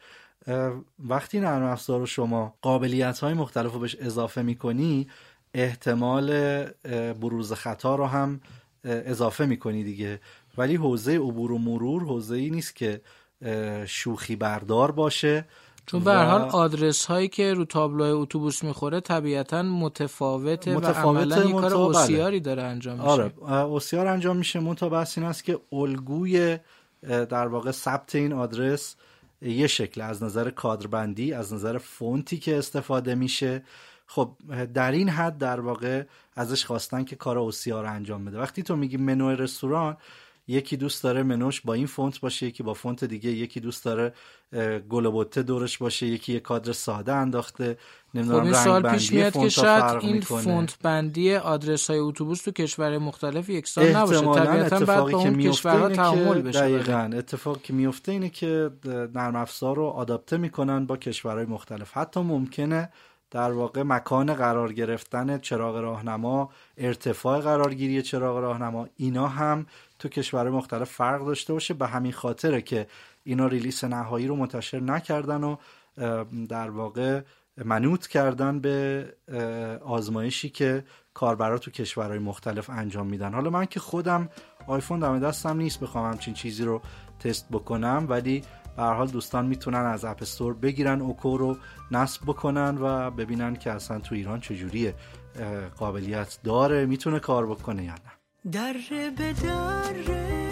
وقتی نرم افزار رو شما قابلیت‌های مختلف رو بهش اضافه می‌کنی، احتمال بروز خطا رو هم اضافه می‌کنی دیگه. ولی حوزه عبور و مرور حوزه‌ای نیست که شوخی بردار باشه، چون به هر حال آدرس هایی که رو تابلوی اتوبوس میخوره طبیعتاً متفاوته و عملاً یک کار اوسیاری داره انجام میشه. آره اوسیار انجام میشه. منتها بحث این است که الگوی در واقع ثبت این آدرس یه شکل از نظر کادربندی، از نظر فونتی که استفاده میشه. خب در این حد در واقع ازش خواستن که کار اوسیار انجام بده. وقتی تو میگی منو رستوران، یکی دوست داره منوش با این فونت باشه، یکی با فونت دیگه، یکی دوست داره گل و بته دورش باشه، یکی یه کادر ساده انداخته، نمیدونم رنگ سال بندی پیش میاد که شاید این فونت بندی آدرس های اتوبوس تو کشور مختلف یکسان نباشه، طبیعتاً بعد با اون کشورها تعامل بشه. دقیقاً اتفاقی که میفته اینه که نرم افزار رو آداپته میکنن با کشورهای مختلف. حتی ممکنه در واقع مکان قرار گرفتن چراغ راهنما، ارتفاع قرارگیری چراغ راهنما، اینا هم تو کشورهای مختلف فرق داشته باشه. به همین خاطره که اینا ریلیس نهایی رو منتشر نکردن و در واقع منوط کردن به آزمایشی که کاربرا تو کشورهای مختلف انجام میدن. حالا من که خودم آیفون دم دستم نیست بخوام همچین چیزی رو تست بکنم، ولی به هر حال دوستان میتونن از اپ استور بگیرن اوکو رو نصب بکنن و ببینن که اصلا تو ایران چجوریه، قابلیت داره، میتونه کار بکنه یا نه. دره به دره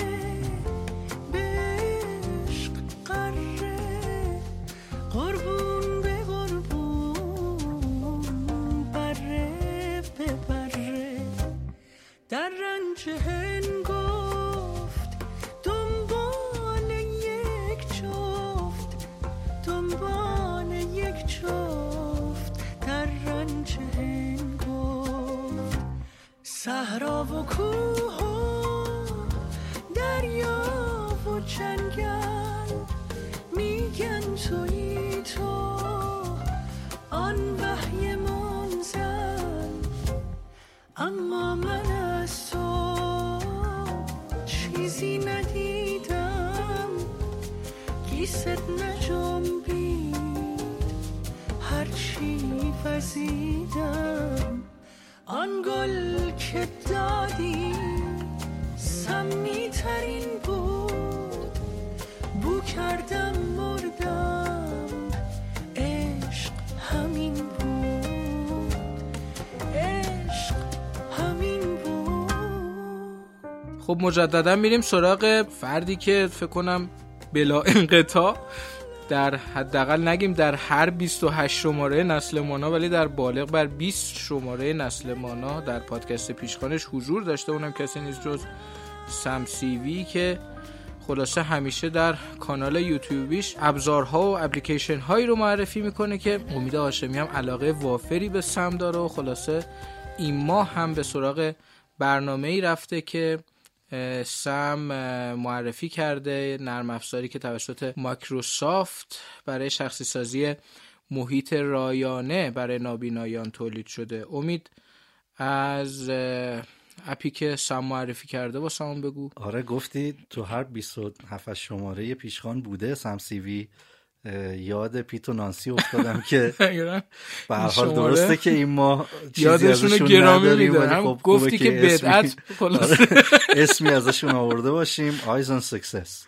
بشق قره قربون به قربون بره به بره در رنج هنگفت دنبال یک جفت دنبال یک جفت در رنج هنگفت صحرا و کوه و دریا و جنگل میگن تویی تو آن وحی منزل، اما من از تو چیزی ندیدم، گیست نجنبید هرچی وزیدم، آن گل که دادی سمی ترین بود، بو کردم مردم عشق همین بود، عشق همین بود. خب مجددا میریم سراغ فردی که فکر کنم بلا انقطاع، در حداقل نگیم در هر 28 شماره نسل مانا، ولی در بالغ بر 20 شماره نسل مانا در پادکست پیشخوانش حضور داشته. اونم کسی نیست جز سم سی وی که خلاصه همیشه در کانال یوتیوبیش ابزارها و اپلیکیشن هایی رو معرفی میکنه که امید هاشمی هم علاقه وافری به سم داره و خلاصه این ماه هم به سراغ برنامه‌ای رفته که سم معرفی کرده، نرم افزاری که توسط مایکروسافت برای شخصی سازی محیط رایانه برای نابینایان تولید شده. امید از اپی که سم معرفی کرده واسه همون بگو. آره گفتی تو هر 27 شماره پیشخوان بوده سم سی وی، یاد پیت و نانسی افتادم که به هر حال درسته که این ما چیزی ازشون نداریم، ولی خب گفتی که بدعت اسمی ازشون آورده باشیم، آیزن سکسس.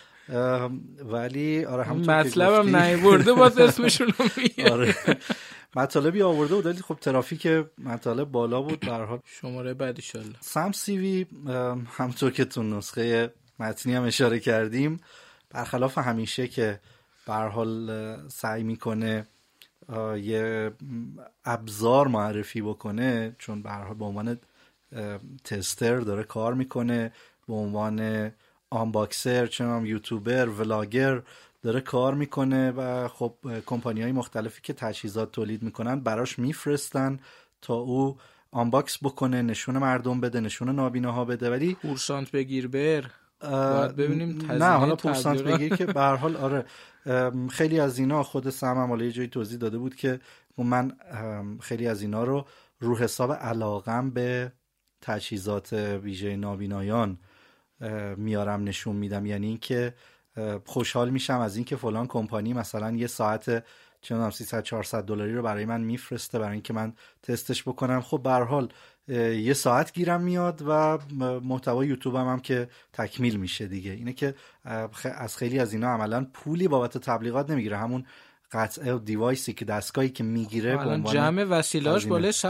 ولی آره همونطور که مطلبم نیورده باز اسمشون رو میگه. آره مطالبی آورده بود ولی خب ترافیک مطالب بالا بود. به هر حال شماره بعد ان شاء الله سم سی وی همونطور که تو نسخه متنی هم اشاره کردیم، برخلاف همیشه که به هر حال سعی میکنه یه ابزار معرفی بکنه، چون به هر حال به عنوان تستر داره کار میکنه، به عنوان آنباکسر، چنم یوتیوبر، ولاگر داره کار میکنه و خب کمپانی‌های مختلفی که تجهیزات تولید میکنن براش میفرستن تا او آنباکس بکنه، نشون مردم بده، نشون نابیناها بده. ولی پورسانت بگیر بر باید ببینیم نه حالا پورسانت بگیر که به هر حال آره خیلی از اینا خود سم هم یه جایی توضیح داده بود که من خیلی از اینا رو حساب علاقم به تجهیزات ویژه نابینایان میارم نشون میدم، یعنی این که خوشحال میشم از اینکه فلان کمپانی مثلا یه ساعت چون 300-400 دلاری رو برای من میفرسته برای اینکه من تستش بکنم. خب به هر حال یه ساعت گیرم میاد و محتوای یوتیوب هم که تکمیل میشه دیگه. اینه که از خیلی از اینا عملا پولی بابت تبلیغات نمیگیره، همون قطعه و دیوایسی که دستگاهی که میگیره الان جمع وسیلاش بالای $100,000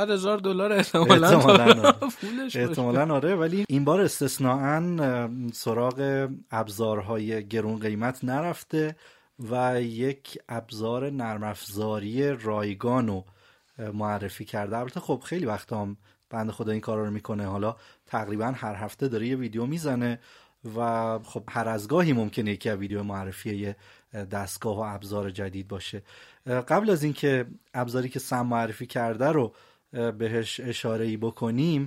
احتمالاً آره. ولی این بار استثناءً سراغ ابزارهای گرون قیمت نرفته و یک ابزار نرم افزاری رایگان رو معرفی کرده. البته خب خیلی وقتا هم بنده خدا این کارا رو میکنه، حالا تقریبا هر هفته داره یه ویدیو میزنه و خب هر از گاهی ممکنه یکی ویدیو معرفی یه دستگاه و ابزار جدید باشه. قبل از اینکه ابزاری که سم معرفی کرده رو بهش اشاره‌ای بکنیم،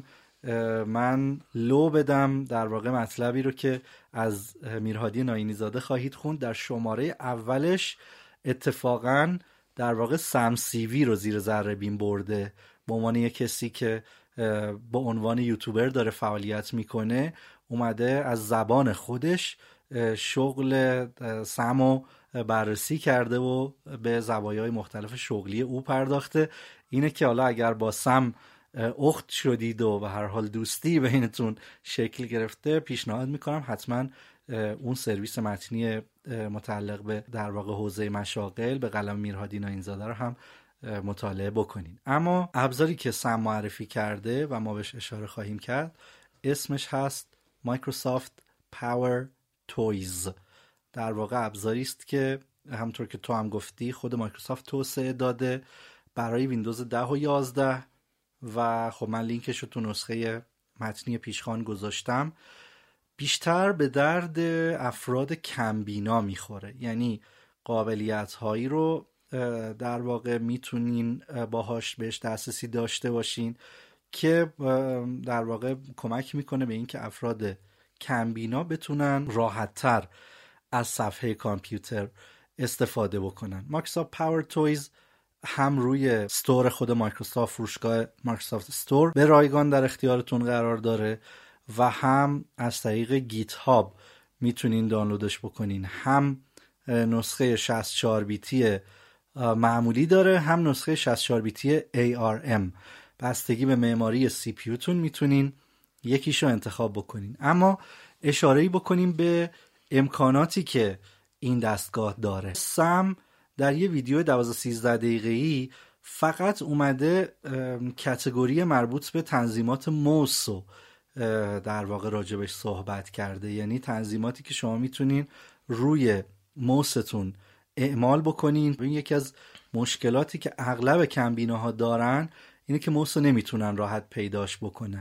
من لو بدم در واقع مطلبی رو که از میرهادی ناینی زاده خواهید خوند. در شماره اولش اتفاقاً در واقع سم سیوی رو زیر ذره بین برده به عنوان یک کسی که با عنوان یوتیوبر داره فعالیت میکنه، اومده از زبان خودش شغل سمو بررسی کرده و به زوایای مختلف شغلی او پرداخته. اینه که حالا اگر با سم اخت شدید و به هر حال دوستی بینتون شکل گرفته، پیشنهاد میکنم حتما اون سرویس متنی متعلق به در واقع حوزه مشاغل به قلم میرهادی ناینزاده رو هم مطالعه بکنین. اما ابزاری که سم معرفی کرده و ما بهش اشاره خواهیم کرد اسمش هست مایکروسافت پاور تویز. در واقع ابزاری است که همونطور که تو هم گفتی خود مایکروسافت توسعه داده برای ویندوز 10 و 11 و خب من لینکش رو تو نسخه متنی پیشخوان گذاشتم. بیشتر به درد افراد کمبینا میخوره، یعنی قابلیت هایی رو در واقع میتونین باهاش بهش دسترسی داشته باشین که در واقع کمک میکنه به اینکه افراد کمبینا بتونن راحت‌تر از صفحه کامپیوتر استفاده بکنن. مایکروسافت پاور تویز هم روی استور خود مایکروسافت، فروشگاه مایکروسافت استور به رایگان در اختیارتون قرار داره و هم از طریق گیت هاب میتونین دانلودش بکنین. هم نسخه 64 بیتی معمولی داره، هم نسخه 64 بیتی ARM. بستگی به معماری سی پی یو تون میتونین یکیشو انتخاب بکنین. اما اشاره‌ای بکنیم به امکاناتی که این دستگاه داره. سم در یه ویدیو 12-13 دقیقه‌ای فقط اومده کاتگوری مربوط به تنظیمات موس رو در واقع راجبش صحبت کرده، یعنی تنظیماتی که شما میتونین روی موستون اعمال بکنین. این یکی از مشکلاتی که اغلب کمبیناها دارن اینه که موس رو نمیتونن راحت پیداش بکنن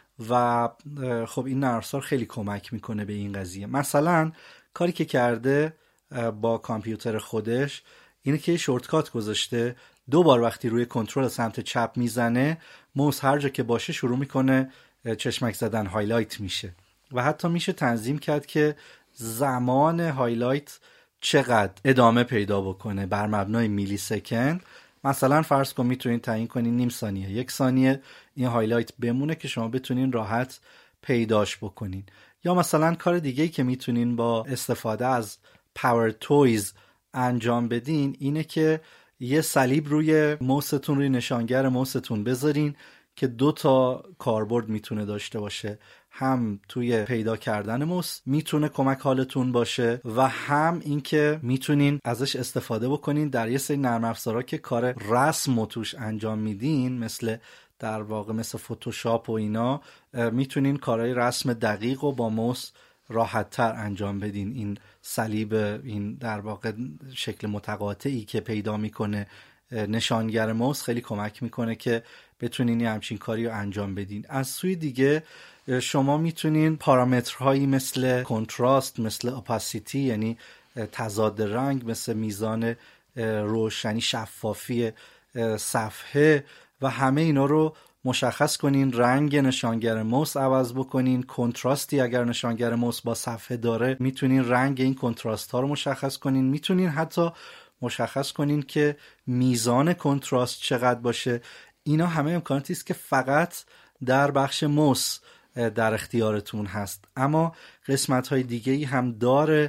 و خب این نرم افزار خیلی کمک میکنه به این قضیه. مثلا کاری که کرده با کامپیوتر خودش اینه که شورتکات گذاشته، 2 بار وقتی روی کنترل سمت چپ میزنه موس هر جا که باشه شروع میکنه چشمک زدن، هایلایت میشه و حتی میشه تنظیم کرد که زمان هایلایت چقدر ادامه پیدا بکنه بر مبنای میلی سکند. مثلا فرض کن میتونین تعیین کنین نیم ثانیه، 1 ثانیه این هایلایت بمونه که شما بتونین راحت پیداش بکنین. یا مثلا کار دیگه‌ای که میتونین با استفاده از پاور تویز انجام بدین اینه که یه صلیب روی موستون، روی نشانگر موستون بذارین که 2 تا کاربرد میتونه داشته باشه، هم توی پیدا کردن موس میتونه کمک حالتون باشه و هم اینکه میتونین ازش استفاده بکنین در یه سری نرم افزارها که کار رسم رو توش انجام میدین، مثل در واقع مثل فتوشاپ و اینا، میتونین کارهای رسم دقیق و با موس راحت تر انجام بدین. این صلیب، این در واقع شکل متقاطعی که پیدا میکنه نشانگر موس خیلی کمک میکنه که بتونین یه همچین کاری رو انجام بدین. از سوی دیگه شما میتونین پارامترهایی مثل کنتراست، مثل اپاسیتی یعنی تضاد رنگ، مثل میزان روشنی، شفافی صفحه و همه اینا رو مشخص کنین. رنگ نشانگر موس عوض بکنین. کنتراستی اگر نشانگر موس با صفحه داره میتونین رنگ این کنتراست ها رو مشخص کنین. میتونین حتی مشخص کنین که میزان کنتراست چقدر باشه. اینا همه امکاناتی است که فقط در بخش موس در اختیارتون هست، اما قسمت های دیگه‌ای هم داره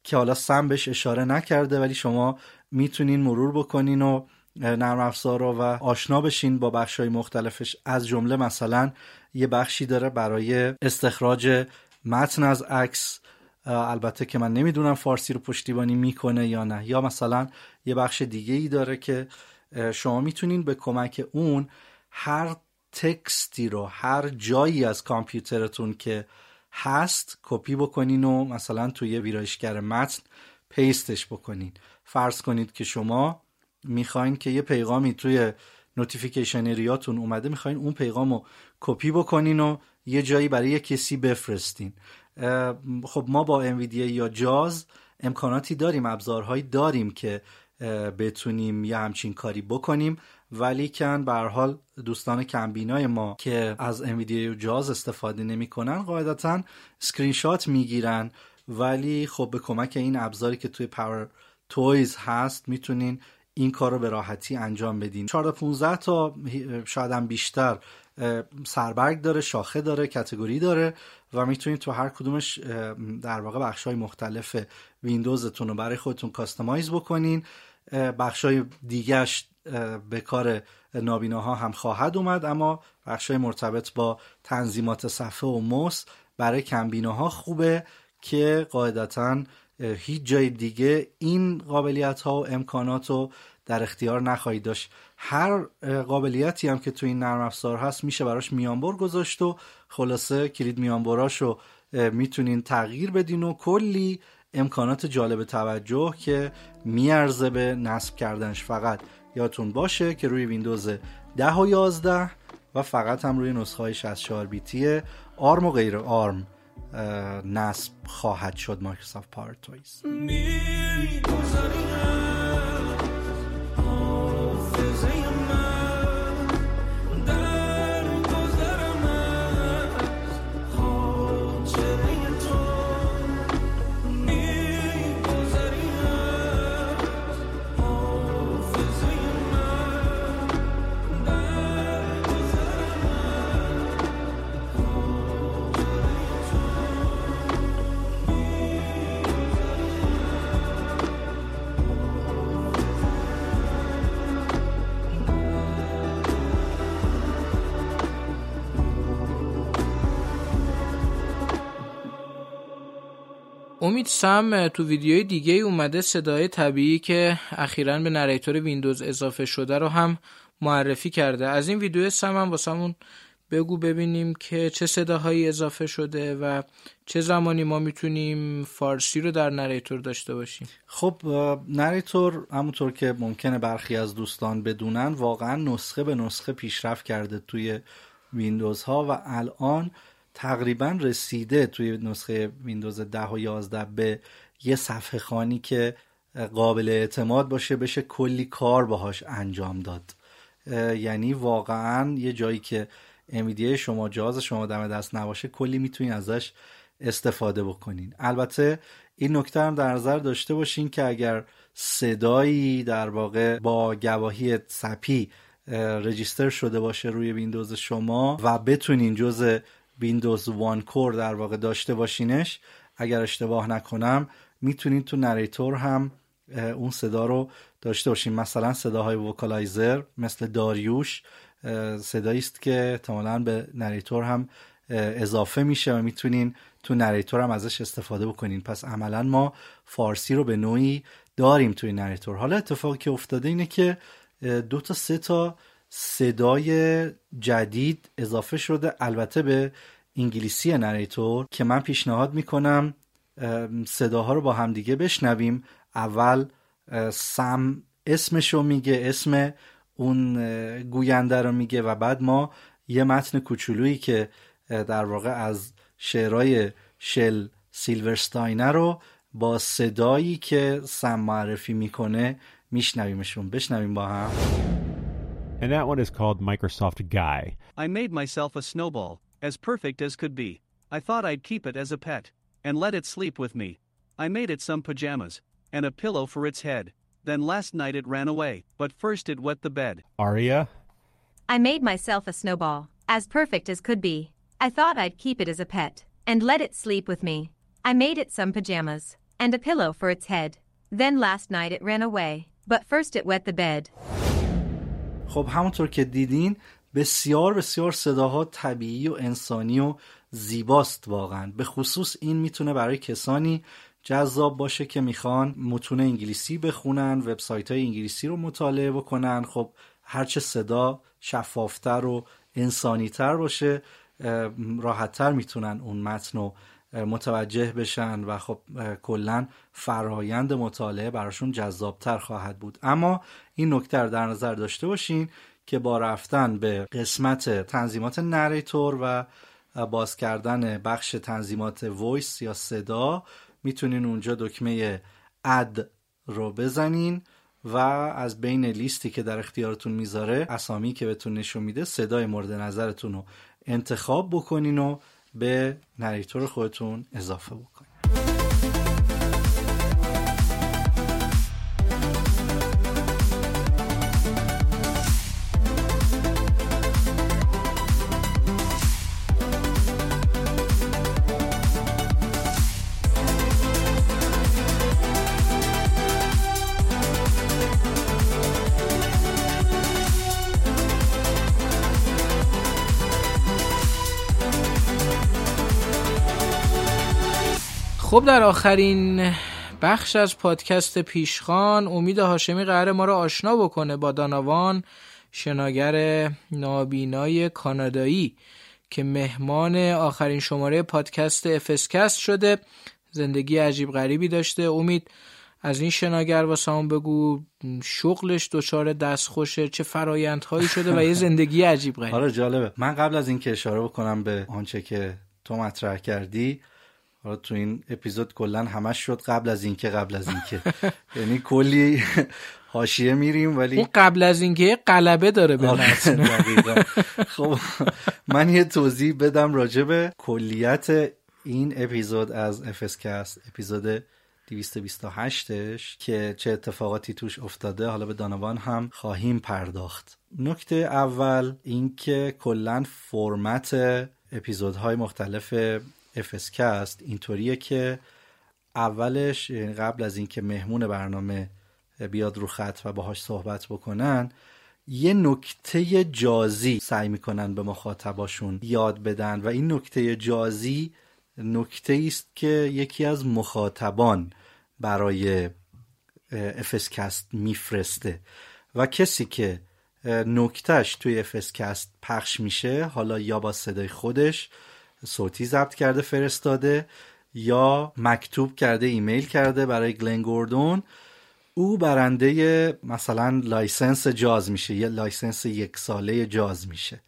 که حالا سم بهش اشاره نکرده ولی شما میتونین مرور بکنین و نرم افزار رو و آشنا بشین با بخش‌های مختلفش. از جمله مثلا یه بخشی داره برای استخراج متن از عکس، البته که من نمیدونم فارسی رو پشتیبانی میکنه یا نه، یا مثلا یه بخش دیگه ای داره که شما میتونین به کمک اون هر تکستی رو هر جایی از کامپیوترتون که هست کپی بکنین و مثلا توی ویرایشگر متن پیستش بکنین. فرض کنید که شما میخواین که یه پیغامی توی نوتیفیکیشن اریاتون اومده، میخواین اون پیغامو کپی بکنین و یه جایی برای یه کسی بفرستین. خب ما با انویدیا یا جاز امکاناتی داریم، ابزارهایی داریم که بتونیم یه همچین کاری بکنیم، ولی کن به هر حال دوستان کمبینای ما که از انویدیا یا جاز استفاده نمی‌کنن قاعدتاً اسکرین شات میگیرن، ولی خب به کمک این ابزاری که توی پاور تویز هست میتونین این کار رو به راحتی انجام بدین. 14-15 تا شاید هم بیشتر سربرگ داره، شاخه داره، کاتگوری داره و میتونید تو هر کدومش در واقع بخشای مختلف ویندوزتون رو برای خودتون کاستماایز بکنین. بخشای دیگهش به کار نابیناها هم خواهد اومد، اما بخشای مرتبط با تنظیمات صفحه و موس برای کمبیناها خوبه که قاعدتاً هیچ جای دیگه این قابلیت ها و امکانات رو در اختیار نخواهید داشت. هر قابلیتی هم که تو این نرم افزار هست میشه براش میانبر گذاشت و خلاصه کلید میانبراشو میتونین تغییر بدین و کلی امکانات جالب توجه که میارزه به نصب کردنش. فقط یادتون باشه که روی ویندوز 10 و 11 و فقط هم روی نسخه های 64 بیتی آرم و غیر آرم نصب خواهد شد مایکروسافت پاور تویز. امید سم تو ویدیوی دیگه اومده صدای طبیعی که اخیراً به نریتور ویندوز اضافه شده رو هم معرفی کرده. از این ویدیو سم هم واسمون بگو ببینیم که چه صداهایی اضافه شده و چه زمانی ما میتونیم فارسی رو در نریتور داشته باشیم. خب نریتور همونطور که ممکنه برخی از دوستان بدونن واقعا نسخه به نسخه پیشرفت کرده توی ویندوز ها و الان تقریبا رسیده توی نسخه ویندوز 10 و 11 به یه صفحه خوانی که قابل اعتماد باشه، بشه کلی کار باهاش انجام داد. یعنی واقعا یه جایی که انویدیا شما جهاز شما دم دست نباشه کلی میتونین ازش استفاده بکنین. البته این نکته هم در نظر داشته باشین که اگر صدایی در واقع با گواهی سپی رجیستر شده باشه روی ویندوز شما و بتونین جزء ویندوز وان کور در واقع داشته باشینش، اگر اشتباه نکنم میتونین تو نریتور هم اون صدا رو داشته باشین. مثلا صداهای وکالایزر مثل داریوش صدایی است که احتمالاً به نریتور هم اضافه میشه و میتونین تو نریتور هم ازش استفاده بکنین. پس عملاً ما فارسی رو به نوعی داریم توی نریتور. حالا اتفاقی که افتاده اینه که 2 تا 3 تا صدای جدید اضافه شده، البته به انگلیسی نریتور، که من پیشنهاد میکنم صداها رو با هم دیگه بشنویم. اول سم اسمشو میگه، اسم اون گوینده رو میگه و بعد ما یه متن کوچولویی که در واقع از شعرهای شل سیلورستاینر رو با صدایی که سم معرفی میکنه میشنویمشون. بشنویم با هم. And that one is called Microsoft Guy. I made myself a snowball, as perfect as could be. I thought I'd keep it as a pet, and let it sleep with me. I made it some pajamas, and a pillow for its head. Then last night it ran away, but first it wet the bed. Aria? I made myself a snowball, as perfect as could be. I thought I'd keep it as a pet, and let it sleep with me. I made it some pajamas, and a pillow for its head. Then last night it ran away, but first it wet the bed. خب همونطور که دیدین بسیار بسیار صداها طبیعی و انسانی و زیباست واقعا. به خصوص این میتونه برای کسانی جذاب باشه که میخوان متون انگلیسی بخونن، وبسایت‌های انگلیسی رو مطالعه بکنن. خب هرچه صدا شفافتر و انسانی‌تر باشه راحت‌تر میتونن اون متن رو متوجه بشن و خب کلاً فرایند مطالعه براشون جذابتر خواهد بود. اما این نکته رو در نظر داشته باشین که با رفتن به قسمت تنظیمات نریتور و باز کردن بخش تنظیمات وایس یا صدا میتونین اونجا دکمه اد رو بزنین و از بین لیستی که در اختیارتون میذاره اسامی که بهتون نشون میده صدای مورد نظرتون رو انتخاب بکنین و به نریتور خودتون اضافه بکنین. خب در آخرین بخش از پادکست پیشخوان امید هاشمی قراره ما رو آشنا بکنه با داناوان، شناگر نابینای کانادایی که مهمان آخرین شماره پادکست افسکست شده. زندگی عجیب غریبی داشته. امید از این شناگر واسمون بگو شغلش دچار دستخوشه، چه فرایندهایی شده و یه زندگی عجیب غریب. آره جالبه. من قبل از این که اشاره بکنم به آنچه که تو مطرح کردی، حالا تو این اپیزود کلن همش شد قبل از اینکه یعنی کلی حاشیه میریم ولی اون قبل از اینکه غلبه داره به متن. دقیقاً. خب من یه توضیح بدم راجع به کلیت این اپیزود از افسکست، اپیزود 228ش که چه اتفاقاتی توش افتاده. حالا به داناوان هم خواهیم پرداخت. نکته اول این که کلن فرمت اپیزودهای مختلف افسکست اینطوریه که اولش قبل از اینکه مهمون برنامه بیاد رو خط و باهاش صحبت بکنن یه نکته جازی سعی میکنن به مخاطباشون یاد بدن و این نکته جازی نکته است که یکی از مخاطبان برای افسکست میفرسته و کسی که نکتهش توی افسکست پخش میشه، حالا یا با صدای خودش صوتی ضبط کرده فرستاده یا مکتوب کرده ایمیل کرده برای گلن گوردون، او برنده مثلا لایسنس جاز میشه، یه لایسنس 1 ساله جاز میشه.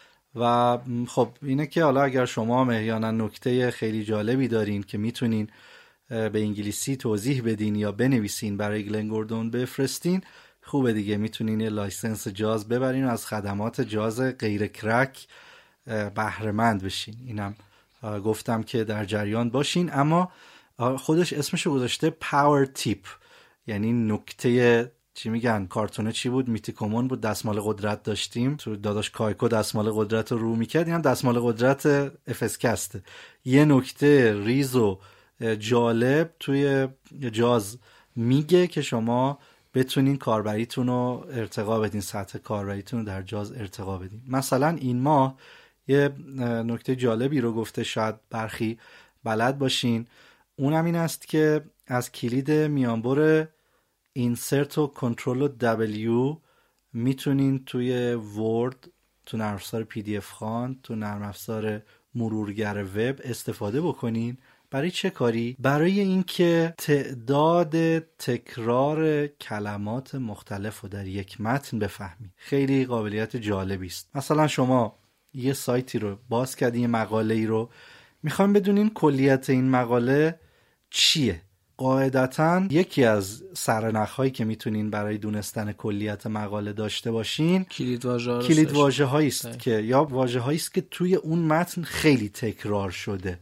و خب اینه که حالا اگر شما احیانا نکته خیلی جالبی دارین که میتونین به انگلیسی توضیح بدین یا بنویسین برای گلن گوردون بفرستین، خوبه دیگه، میتونین یه لایسنس جاز ببرین و از خدمات جاز غیر کرک بهره‌مند بشین. اینم گفتم که در جریان باشین. اما خودش اسمشو گذاشته پاور تیپ، یعنی نکته چی میگن، کارتونه چی بود، میتیکومون بود، دستمال قدرت داشتیم تو داداش کایکو دستمال قدرت رو میکرد، اینم دستمال قدرت افسکسته. یه نکته ریز و جالب توی جاز میگه که شما بتونین کاربریتون رو ارتقا بدین، سطح کاربریتون رو در جاز ارتقا بدین. مثلا این ماه یه نکته جالبی رو گفته، شاید برخی بلد باشین، اونم این است که از کلید میانبر اینسرت و کنترل و W میتونین توی ورد، تو نرم افزار PDF خوان، تو نرم افزار مرورگر وب استفاده بکنین. برای چه کاری؟ برای اینکه تعداد تکرار کلمات مختلف رو در یک متن بفهمی. خیلی قابلیت جالبی است. مثلا شما یه سایتی رو باز کردین، یه مقاله ای رو میخواین بدونین کلیت این مقاله چیه. قاعدتاً یکی از سرنخ‌هایی که میتونین برای دونستن کلیت مقاله داشته باشین کلیدواژه‌هایی است که یا واژه‌هایی است که توی اون متن خیلی تکرار شده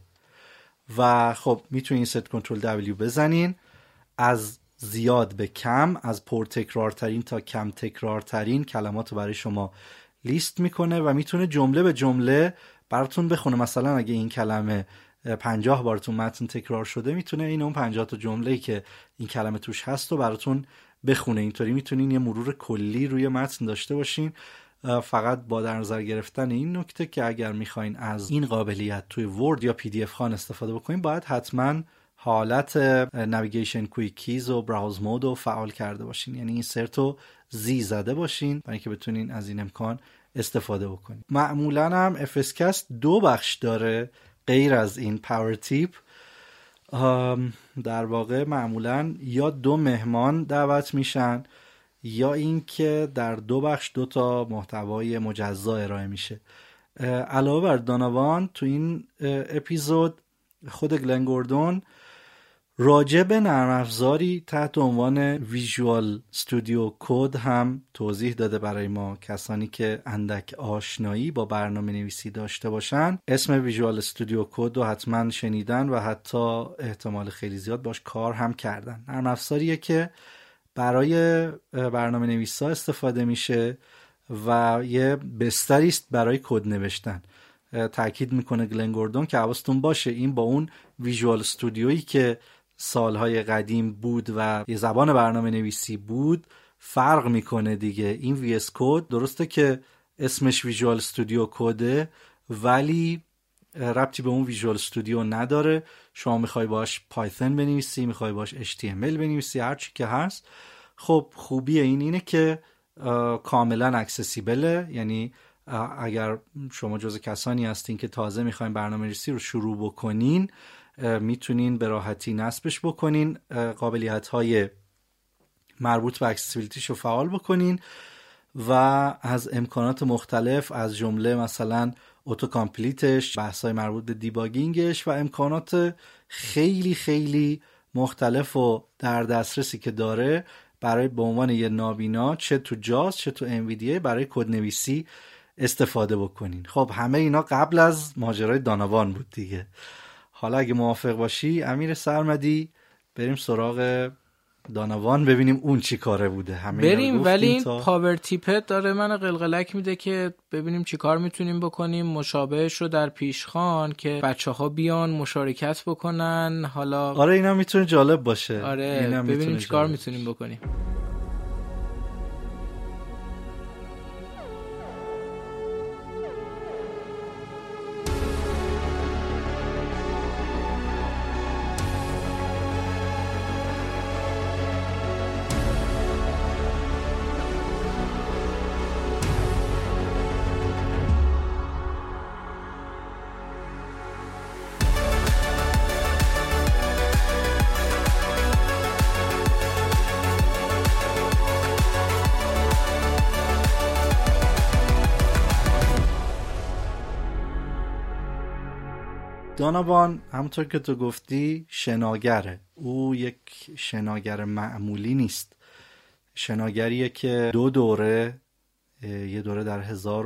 و خب میتونین ست کنترل W بزنین، از زیاد به کم، از پر تکرارترین تا کم تکرارترین کلمات رو برای شما لیست میکنه و میتونه جمله به جمله براتون بخونه. مثلا اگه این کلمه 50 بار تو متن تکرار شده میتونه این اون 50 تا جمله‌ای که این کلمه توش هست رو براتون بخونه. اینطوری میتونین یه مرور کلی روی متن داشته باشین. فقط با در نظر گرفتن این نکته که اگر میخواین از این قابلیت توی ورد یا PDF خان استفاده بکنین باید حتما حالت نویگیشن کویک کیز و براوز مود رو فعال کرده باشین، یعنی این سرتو زی زده باشین برای اینکه بتونین از این امکان استفاده بکنین. معمولا هم FSCast 2 بخش داره غیر از این پاور تیپ. در واقع معمولا یا 2 مهمان دعوت میشن یا این که در 2 بخش 2 تا محتوای مجزا ارائه میشه. علاوه بر داناوان تو این اپیزود خود گلن گوردون راجع به نرم افزاری تحت عنوان ویژوال استودیو کد هم توضیح داده برای ما کسانی که اندک آشنایی با برنامه نویسی داشته باشن. اسم ویژوال استودیو کد رو حتما شنیدن و حتی احتمال خیلی زیاد باش کار هم کردن. نرم افزاریه که برای برنامه نویسا استفاده میشه و یه بستری است برای کد نوشتن. تاکید میکنه گلن گوردون که حواستون باشه این با اون ویژوال استودیویی که سالهای قدیم بود و یه زبان برنامه نویسی بود فرق میکنه دیگه. این VS کد درسته که اسمش ویژوال استودیو کده ولی ربطی به اون ویژوال استودیو نداره. شما میخوای باش پایتون بنویسی، میخوای باش HTML بنویسی، هر چی که هست. خب خوبی اینه که کاملا اکسسیبله، یعنی اگر شما جز کسانی هستین که تازه میخواین برنامه نویسی رو شروع بکنین میتونین به راحتی نصبش بکنین، قابلیت‌های مربوط به اکسسیبیلیتیش رو فعال بکنین و از امکانات مختلف از جمله مثلا اوتو کامپلیتش، بحث‌های مربوط به دیباگینگش و امکانات خیلی خیلی مختلف و در دسترسی که داره برای به عنوان یه نابینا چه تو جاز چه تو NVDA برای کدنویسی استفاده بکنین. خب همه اینا قبل از ماجرای داناوان بود دیگه. حالا اگه موافق باشی امیر سرمدی بریم سراغ داناوان ببینیم اون چی کاره بوده. همه بریم، ولی این پاور تیپت داره من قلقلک میده که ببینیم چی کار میتونیم بکنیم مشابهش رو در پیشخوان که بچه ها بیان مشارکت بکنن. حالا آره اینا میتونه جالب باشه. آره ببینیم چی کار میتونیم بکنیم. داناوان همونطور که تو گفتی شناگره. او یک شناگر معمولی نیست. شناگریه که 2 دوره، یه دوره در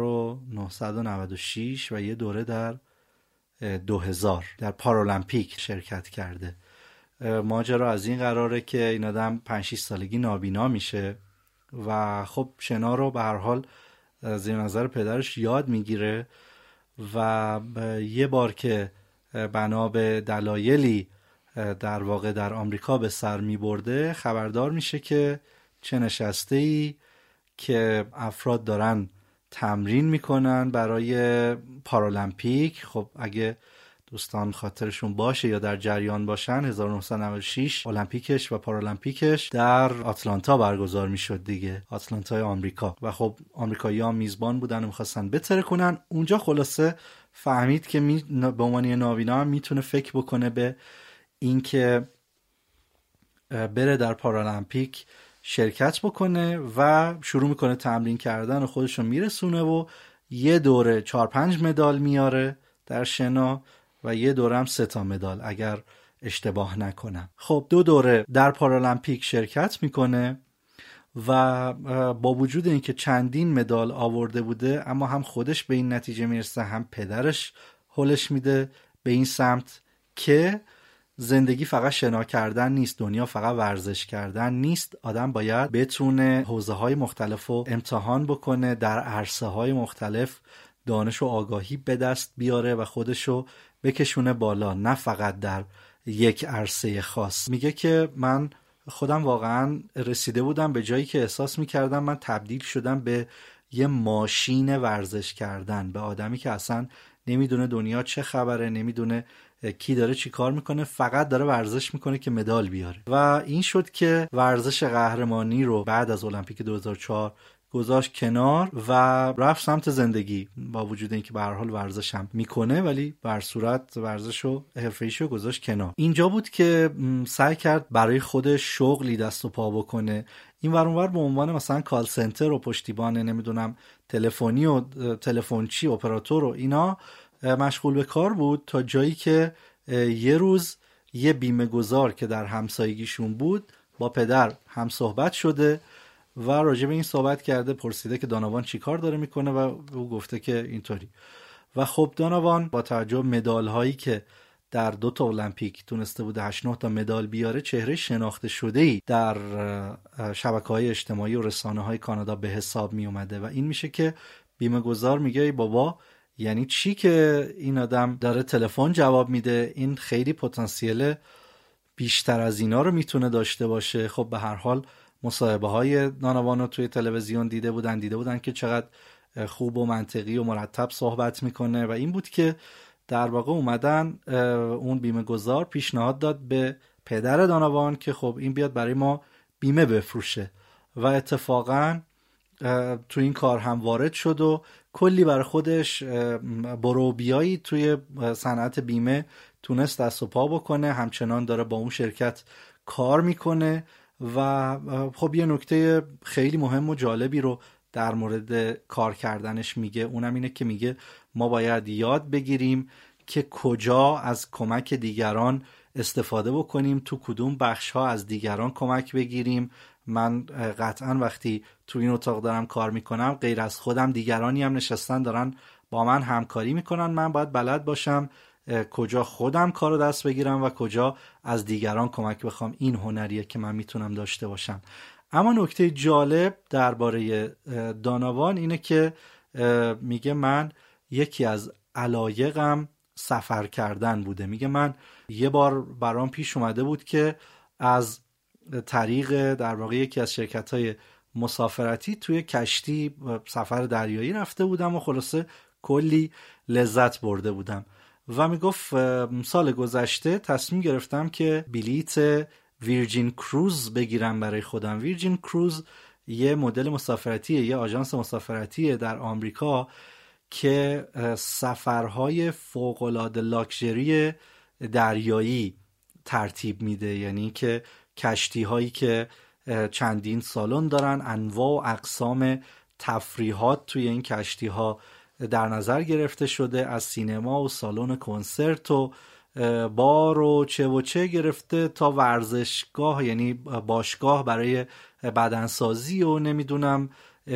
1996 و یه دوره در 2000 در پارالمپیک شرکت کرده. ماجرا از این قراره که این آدم 5-6 سالگی نابینا میشه و خب شنا رو به هر حال زیر نظر پدرش یاد میگیره و یه بار که بنا به دلایلی در واقع در آمریکا به سر می برده خبردار میشه که چه نشسته‌ای که افراد دارن تمرین میکنن برای پارالمپیک. خب اگه دوستان خاطرشون باشه یا در جریان باشن 1996 المپیکش و پارالمپیکش در آتلانتا برگزار میشد دیگه، آتلانتای آمریکا. و خب آمریکایی‌ها میزبان بودن و می‌خواستن بتره کنن. اونجا خلاصه فهمید که به عنوان نابینا هم میتونه فکر بکنه به این که بره در پارالمپیک شرکت بکنه و شروع میکنه تمرین کردن و خودشو میرسونه و یه دوره 4-5 مدال میاره در شنا و یه دوره هم 3 تا مدال اگر اشتباه نکنم. خب 2 دوره در پارالمپیک شرکت میکنه و با وجود اینکه چندین مدال آورده بوده اما هم خودش به این نتیجه میرسه هم پدرش هلش میده به این سمت که زندگی فقط شنا کردن نیست، دنیا فقط ورزش کردن نیست. آدم باید بتونه حوزه‌های مختلف رو امتحان بکنه، در عرصه‌های مختلف دانش و آگاهی به دست بیاره و خودشو بکشونه بالا، نه فقط در یک عرصه خاص. میگه که من خودم واقعا رسیده بودم به جایی که احساس میکردم من تبدیل شدم به یه ماشین ورزش کردن، به آدمی که اصلا نمیدونه دنیا چه خبره، نمیدونه کی داره چی کار میکنه، فقط داره ورزش میکنه که مدال بیاره. و این شد که ورزش قهرمانی رو بعد از المپیک 2004 گذاشت کنار و رفت سمت زندگی، با وجود اینکه به هر حال ورزش هم میکنه ولی بر صورت ورزشو حرفه‌ایشو گذاشت کنار. اینجا بود که سعی کرد برای خودش شغلی دست و پا بکنه، این ور اونور به عنوان مثلا کال سنتر و پشتیبان نمیدونم تلفنی و تلفنچی اپراتور و اینا مشغول به کار بود، تا جایی که یه روز یه بیمه گذار که در همسایگیشون بود با پدر هم صحبت شده و راجع به این صحبت کرده، پرسیده که داناوان چی کار داره میکنه و او گفته که اینطوری. و خب داناوان با توجه مدال هایی که در 2 تا المپیک تونسته بوده 8-9 تا مدال بیاره، چهره شناخته شده‌ای در شبکه‌های اجتماعی و رسانه‌های کانادا به حساب می اومده و این میشه که بیمه گذار میگه ای بابا یعنی چی که این آدم داره تلفن جواب میده، این خیلی پتانسیل بیشتر از اینا رو میتونه داشته باشه. خب به هر حال مصاحبه های داناوان رو توی تلویزیون دیده بودن که چقدر خوب و منطقی و مرتب صحبت میکنه و این بود که در واقع اومدن اون بیمه گذار پیشنهاد داد به پدر داناوان که خب این بیاد برای ما بیمه بفروشه و اتفاقا تو این کار هم وارد شد و کلی برای خودش بروبیایی توی صنعت بیمه تونست دست و پا بکنه، همچنان داره با اون شرکت کار میکنه و خب یه نکته خیلی مهم و جالبی رو در مورد کار کردنش میگه، اونم اینه که میگه ما باید یاد بگیریم که کجا از کمک دیگران استفاده بکنیم، تو کدوم بخش‌ها از دیگران کمک بگیریم. من قطعا وقتی تو این اتاق دارم کار میکنم غیر از خودم دیگرانی هم نشستن دارن با من همکاری میکنن، من باید بلد باشم کجا خودم کار رو دست بگیرم و کجا از دیگران کمک بخوام. این هنریه که من میتونم داشته باشم. اما نکته جالب درباره داناوان اینه که میگه من یکی از علایقم سفر کردن بوده. میگه من یه بار برام پیش اومده بود که از طریق در واقع یکی از شرکت‌های مسافرتی توی کشتی سفر دریایی رفته بودم و خلاصه کلی لذت برده بودم و میگفت سال گذشته تصمیم گرفتم که بلیت ویرجین کروز بگیرم برای خودم. ویرجین کروز یه مدل مسافرتیه، یه آژانس مسافرتیه در آمریکا که سفرهای فوق‌العاده لاکچری دریایی ترتیب میده، یعنی که کشتی هایی که چندین سالن دارن، انواع و اقسام تفریحات توی این کشتی ها در نظر گرفته شده، از سینما و سالن کنسرت و بار و چه گرفته تا ورزشگاه، یعنی باشگاه برای بدنسازی و نمیدونم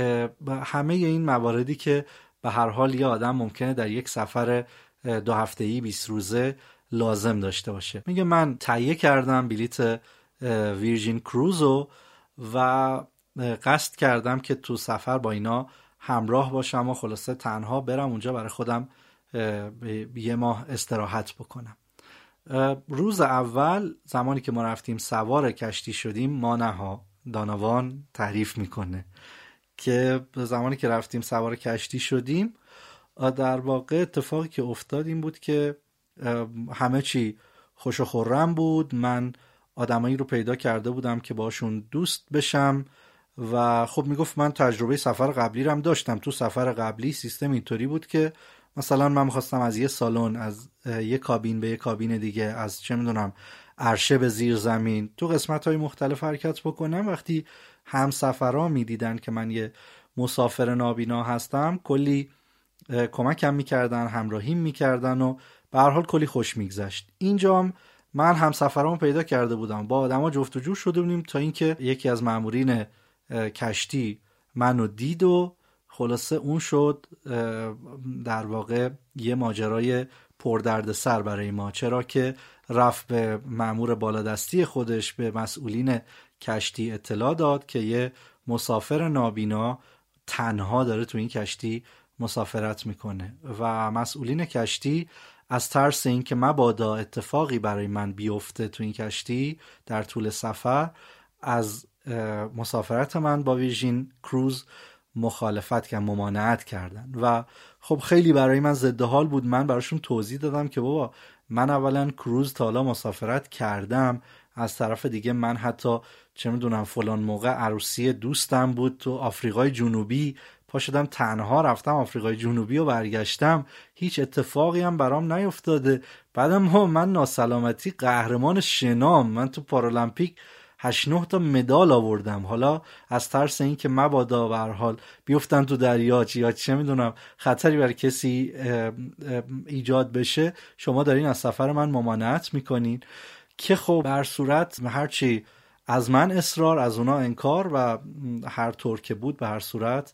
همه این مواردی که به هر حال یه آدم ممکنه در یک سفر 2 هفته‌ای 20 روزه لازم داشته باشه. میگه من تهیه کردم بلیت ویرجین کروزو و قصد کردم که تو سفر با اینا همراه باشم و خلاصه تنها برم اونجا برای خودم یه ماه استراحت بکنم. روز اول زمانی که ما رفتیم سوار کشتی شدیم، ما نها داناوان تعریف میکنه که زمانی که رفتیم سوار کشتی شدیم در واقع اتفاقی که افتاد این بود که همه چی خوش و خرم بود. من آدمایی رو پیدا کرده بودم که باشون دوست بشم و خب میگفت من تجربه سفر قبلی رو هم داشتم. تو سفر قبلی سیستم اینطوری بود که مثلا من میخواستم از یه سالن، از یه کابین به یه کابین دیگه، از چه میدونم عرشه به زیر زمین، تو قسمت‌های مختلف حرکت بکنم. وقتی همسفرها میدیدن که من یه مسافر نابینا هستم کلی کمکم میکردن، همراهیم میکردن و به هر حال کلی خوش میگذشت. اینجام من همسفرامو پیدا کرده بودم، با آدما جفت و جور شده بودیم تا اینکه یکی از مامورین کشتی منو دید و خلاصه اون شد در واقع یه ماجرای پردردسر برای ما، چرا که رفت به مامور بالادستی خودش، به مسئولین کشتی اطلاع داد که یه مسافر نابینا تنها داره تو این کشتی مسافرت میکنه و مسئولین کشتی از ترس این که مبادا اتفاقی برای من بیفته تو این کشتی در طول سفر، از مسافرت من با ویرژین کروز مخالفت کردن، ممانعت کردن و خب خیلی برای من ضد حال بود. من براشون توضیح دادم که بابا من اولا کروز تا حالا مسافرت کردم، از طرف دیگه من حتی چه میدونم فلان موقع عروسی دوستم بود تو آفریقای جنوبی، پا شدم تنها رفتم آفریقای جنوبی و برگشتم، هیچ اتفاقی هم برام نیفتاده. بعدم من ناسلامتی قهرمان شنام، من تو پارالمپیک 8-9 تا مدال آوردم، حالا از ترس این که مبادا به هر حال بیفتن تو دریا یا چه میدونم خطری بر کسی ایجاد بشه، شما دارین از سفر من ممانعت میکنین. که خب به هر صورت هرچی از من اصرار از اونا انکار و هر طور که بود به هر صورت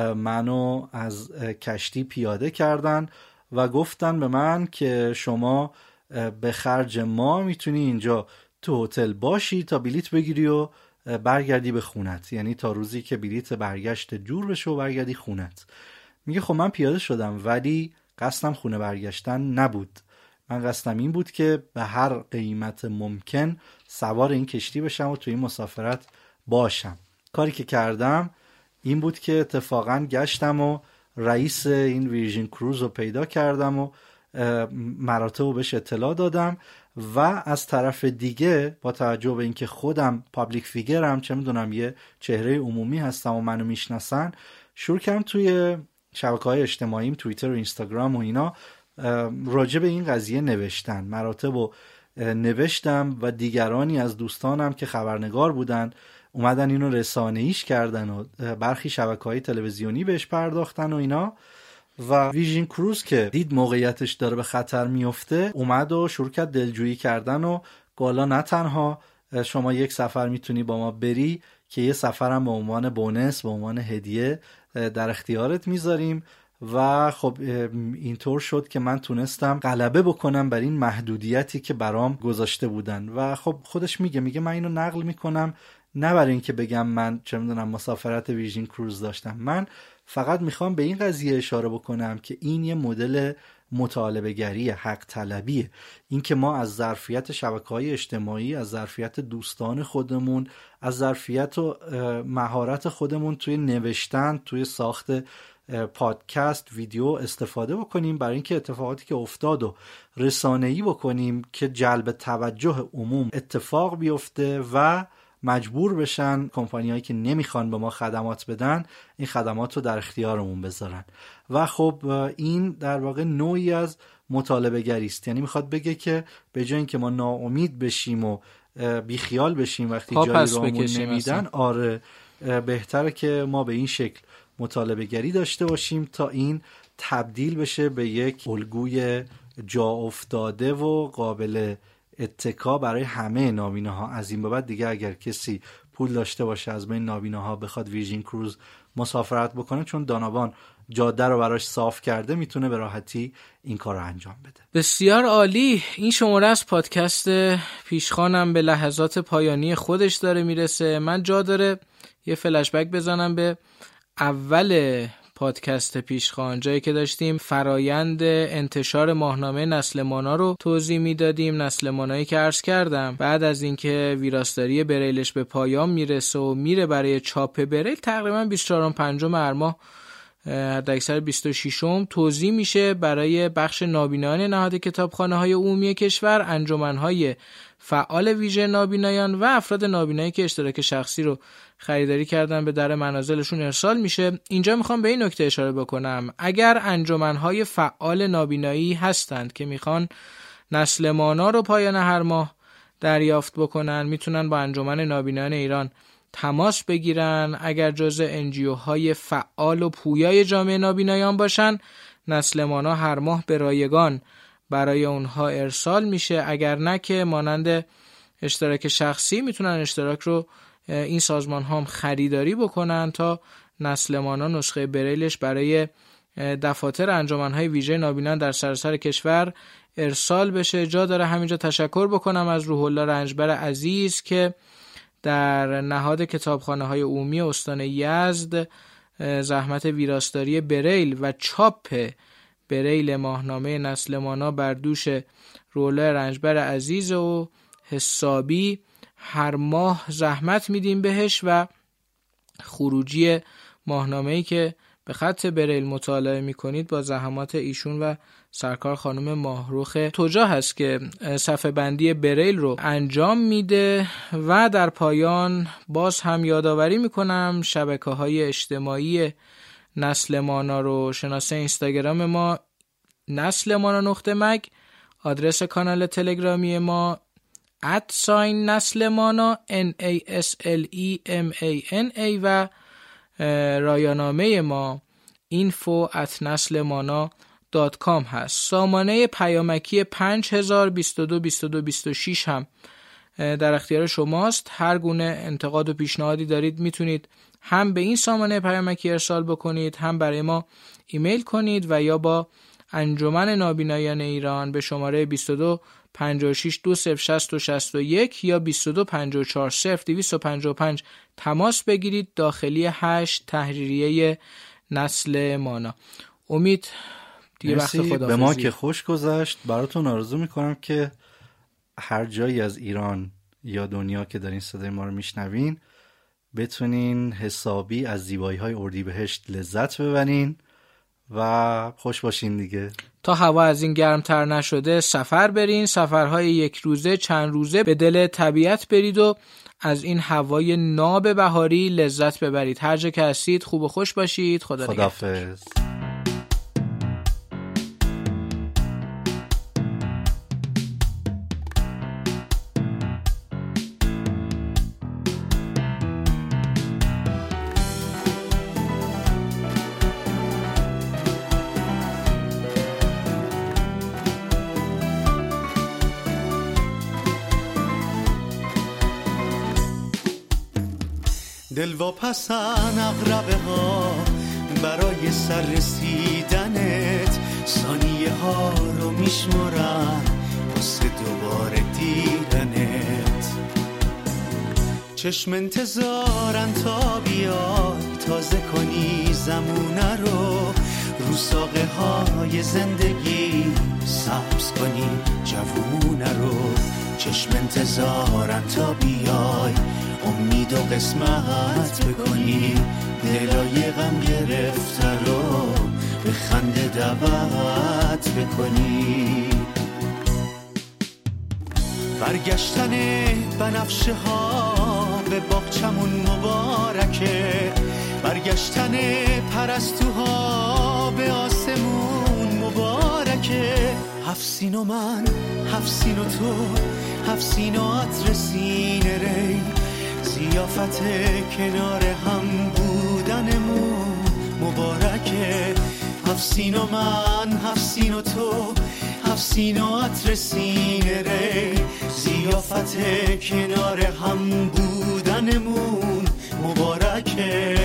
منو از کشتی پیاده کردن و گفتن به من که شما به خرج ما میتونی اینجا تو هتل باشی تا بلیت بگیری و برگردی به خونت، یعنی تا روزی که بلیت برگشت جور بشه و برگردی خونت. میگه خب من پیاده شدم ولی قصدم خونه برگشتن نبود، من قصدم این بود که به هر قیمت ممکن سوار این کشتی بشم و توی این مسافرت باشم. کاری که کردم این بود که اتفاقا گشتم و رئیس این ویرژین کروز رو پیدا کردم و مراتب رو بهش اطلاع دادم و از طرف دیگه با توجه به اینکه خودم پابلیک فیگرم، چه میدونم یه چهره عمومی هستم و منو میشناسن، شروع کردم توی شبکه‌های اجتماعیم توییتر و اینستاگرام و اینا راجع به این قضیه نوشتن، مراتب رو نوشتم و دیگرانی از دوستانم که خبرنگار بودن اومدن اینو رسانه‌ایش کردن و برخی شبکه‌های تلویزیونی بهش پرداختن و اینا. و ویرژین کروز که دید موقعیتش داره به خطر میفته اومد و شروع کرد دلجویی کردن و گالا نه تنها شما یک سفر میتونی با ما بری که یه سفرم به عنوان بونس، به عنوان هدیه در اختیارت میذاریم. و خب اینطور شد که من تونستم غلبه بکنم بر این محدودیتی که برام گذاشته بودن. و خب خودش میگه من اینو نقل میکنم نه برای اینکه بگم من چه میدونم مسافرت ویرژین کروز داشتم، من فقط میخوام به این قضیه اشاره بکنم که این یه مدل مطالبه گری، حق طلبیه. این که ما از ظرفیت شبکه‌های اجتماعی، از ظرفیت دوستان خودمون، از ظرفیت و مهارت خودمون توی نوشتن، توی ساخت پادکست، ویدیو استفاده بکنیم برای اینکه اتفاقاتی که افتاد و رسانه‌ای بکنیم که جلب توجه عموم اتفاق بیفته و مجبور بشن کمپانیایی که نمیخوان به ما خدمات بدن این خدمات رو در اختیارمون بذارن. و خب این در واقع نوعی از مطالبه گری است، یعنی میخواد بگه که به جای اینکه ما ناامید بشیم و بیخیال بشیم وقتی جایی رو همون نمیدن، آره بهتره که ما به این شکل مطالبه گری داشته باشیم تا این تبدیل بشه به یک الگوی جا افتاده و قابل اتکا برای همه نابیناها. از این به بعد دیگه اگر کسی پول داشته باشه از بین نابیناها بخواد ویرژین کروز مسافرت بکنه، چون دانابان جاده رو براش صاف کرده، میتونه به راحتی این کار رو انجام بده. بسیار عالی. این شماره از پادکست پیشخوانم به لحظات پایانی خودش داره میرسه. من جا داره یه فلشبک بزنم به اول پادکست پیشخوان، جایی که داشتیم فرایند انتشار ماهنامه نسل مانا رو توضیح میدادیم. نسل مانایی که عرض کردم بعد از اینکه ویراستاری بریلش به پایان میرسه و میره برای چاپ بریل، تقریبا 24/5 هر ماه حداکثر 26م توزیع میشه برای بخش نابینایان نهاد کتابخانه‌های عمومی کشور، انجمن‌های فعال ویژه نابینایان و افراد نابینایی که اشتراک شخصی رو خریداری کردن به در منازلشون ارسال میشه. اینجا میخوام به این نکته اشاره بکنم، اگر انجمن‌های فعال نابینایی هستند که میخوان نسل مانا رو پایان هر ماه دریافت بکنن، میتونن با انجمن نابینایان ایران تماس بگیرن. اگر جزء NGO-های فعال و پویای جامعه نابینایان باشن، نسل مانا هر ماه به رایگان برای اونها ارسال میشه. اگر نه که مانند اشتراک شخصی میتونن اشتراک رو این سازمان ها هم خریداری بکنن تا نسل مانا نسخه بریلش برای دفاتر انجمن‌های ویژه نابینان در سراسر کشور ارسال بشه. جا داره همینجا تشکر بکنم از روح الله رنجبر عزیز که در نهاد کتابخانه‌های عمومی استان یزد زحمت ویراستاری بریل و چاپ بریل ماهنامه نسل مانا بر دوش روله رنجبر عزیز و حسابی هر ماه زحمت میدیم بهش و خروجی ماهنامه‌ای که به خط بریل مطالعه میکنید با زحمات ایشون و سرکار خانم ماهروخ توجا هست که صفحه بندی بریل رو انجام میده. و در پایان باز هم یادآوری میکنم شبکه‌های اجتماعی نسل مانا رو، شناسه اینستاگرام ما نسل مانا _مگ، آدرس کانال تلگرامی ما @نسل مانا NASLEMANA و رایانامه ما info@naslemana.com هست. سامانه پیامکی 50222226 هم در اختیار شماست. هر گونه انتقاد و پیشنهادی دارید میتونید هم به این سامانه پیامکی ارسال بکنید، هم برای ما ایمیل کنید و یا با انجمن نابینایان ایران به شماره 22 56 2060 و 61 یا 22 54 0255 تماس بگیرید داخلی # تحریریه نسل مانا. امید دیگه وقت خداحافظی. به ما که خوش گذشت. براتون آرزو میکنم که هر جایی از ایران یا دنیا که دارین صدای ما رو میشنوین بتونین حسابی از زیبایی‌های اردیبهشت لذت ببرین و خوش باشین دیگه. تا هوا از این گرمتر نشده سفر برین، سفرهای 1 روزه چند روزه به دل طبیعت برید و از این هوای ناب بهاری لذت ببرید. هر جا که هستید خوب و خوش باشید. خداحافظ. دلواپسن عقربه ها برای سر رسیدنت، ثانیه ها رو میشمارن واسه دوباره دیدنت. چشم انتظارن تا بیای تازه کنی زمونه رو ساقه های زندگی سبز کنی جوونه رو. چشم انتظارن تا بیای امید و قسمت بکنی دلای غم گرفته رو به خنده دعوت بکنی. برگشتن بنفشه ها به باغچمون مبارکه، برگشتن پرستوها به آسمون مبارکه. 7 سین و من، 7 سین و تو، 7 سین و عطر سینه ری، زیافت کنار هم بودنمون مبارکه. 7 سین و من، 7 سین و تو، 7 سین و عطر سینه ری، زیافت کنار هم بودنمون مبارکه.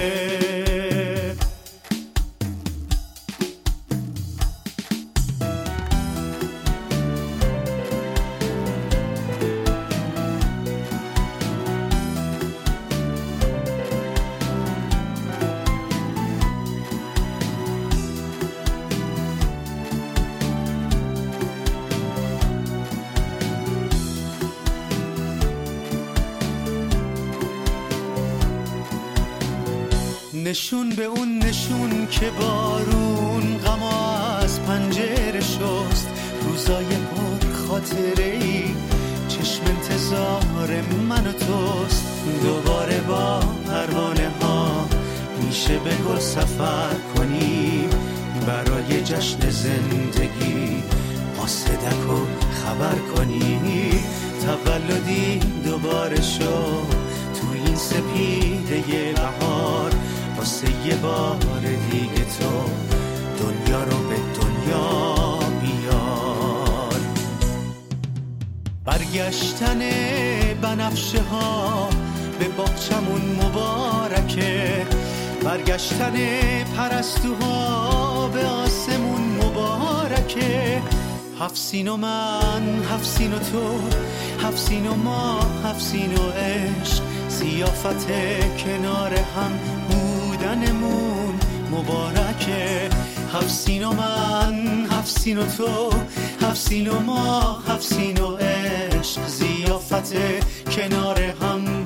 نشون به اون نشون که بارون غما از پنجره شست، روزای پر خاطره‌ای چشم انتظار من و توست. دوباره با پروانه ها میشه به گل سفر کنیم برای جشن زندگی قاصدک و خبر کنیم. تولدی دوباره شو تو این سپیده بهار، واسه یه بار دیگه تو دنیا رو به دنیا بیار. برگشتن بنفشه ها به باغچمون مبارکه، برگشتن پرستوها به آسمون مبارکه. 7 سین و من، 7 سین و تو، 7 سین و ما، 7 سین و عشق، زیافت کنار هم بودنمون مبارکه. هفسین و من، هفسین و تو، هفسین و ما، هفسین و عشق، زیافت کنار هم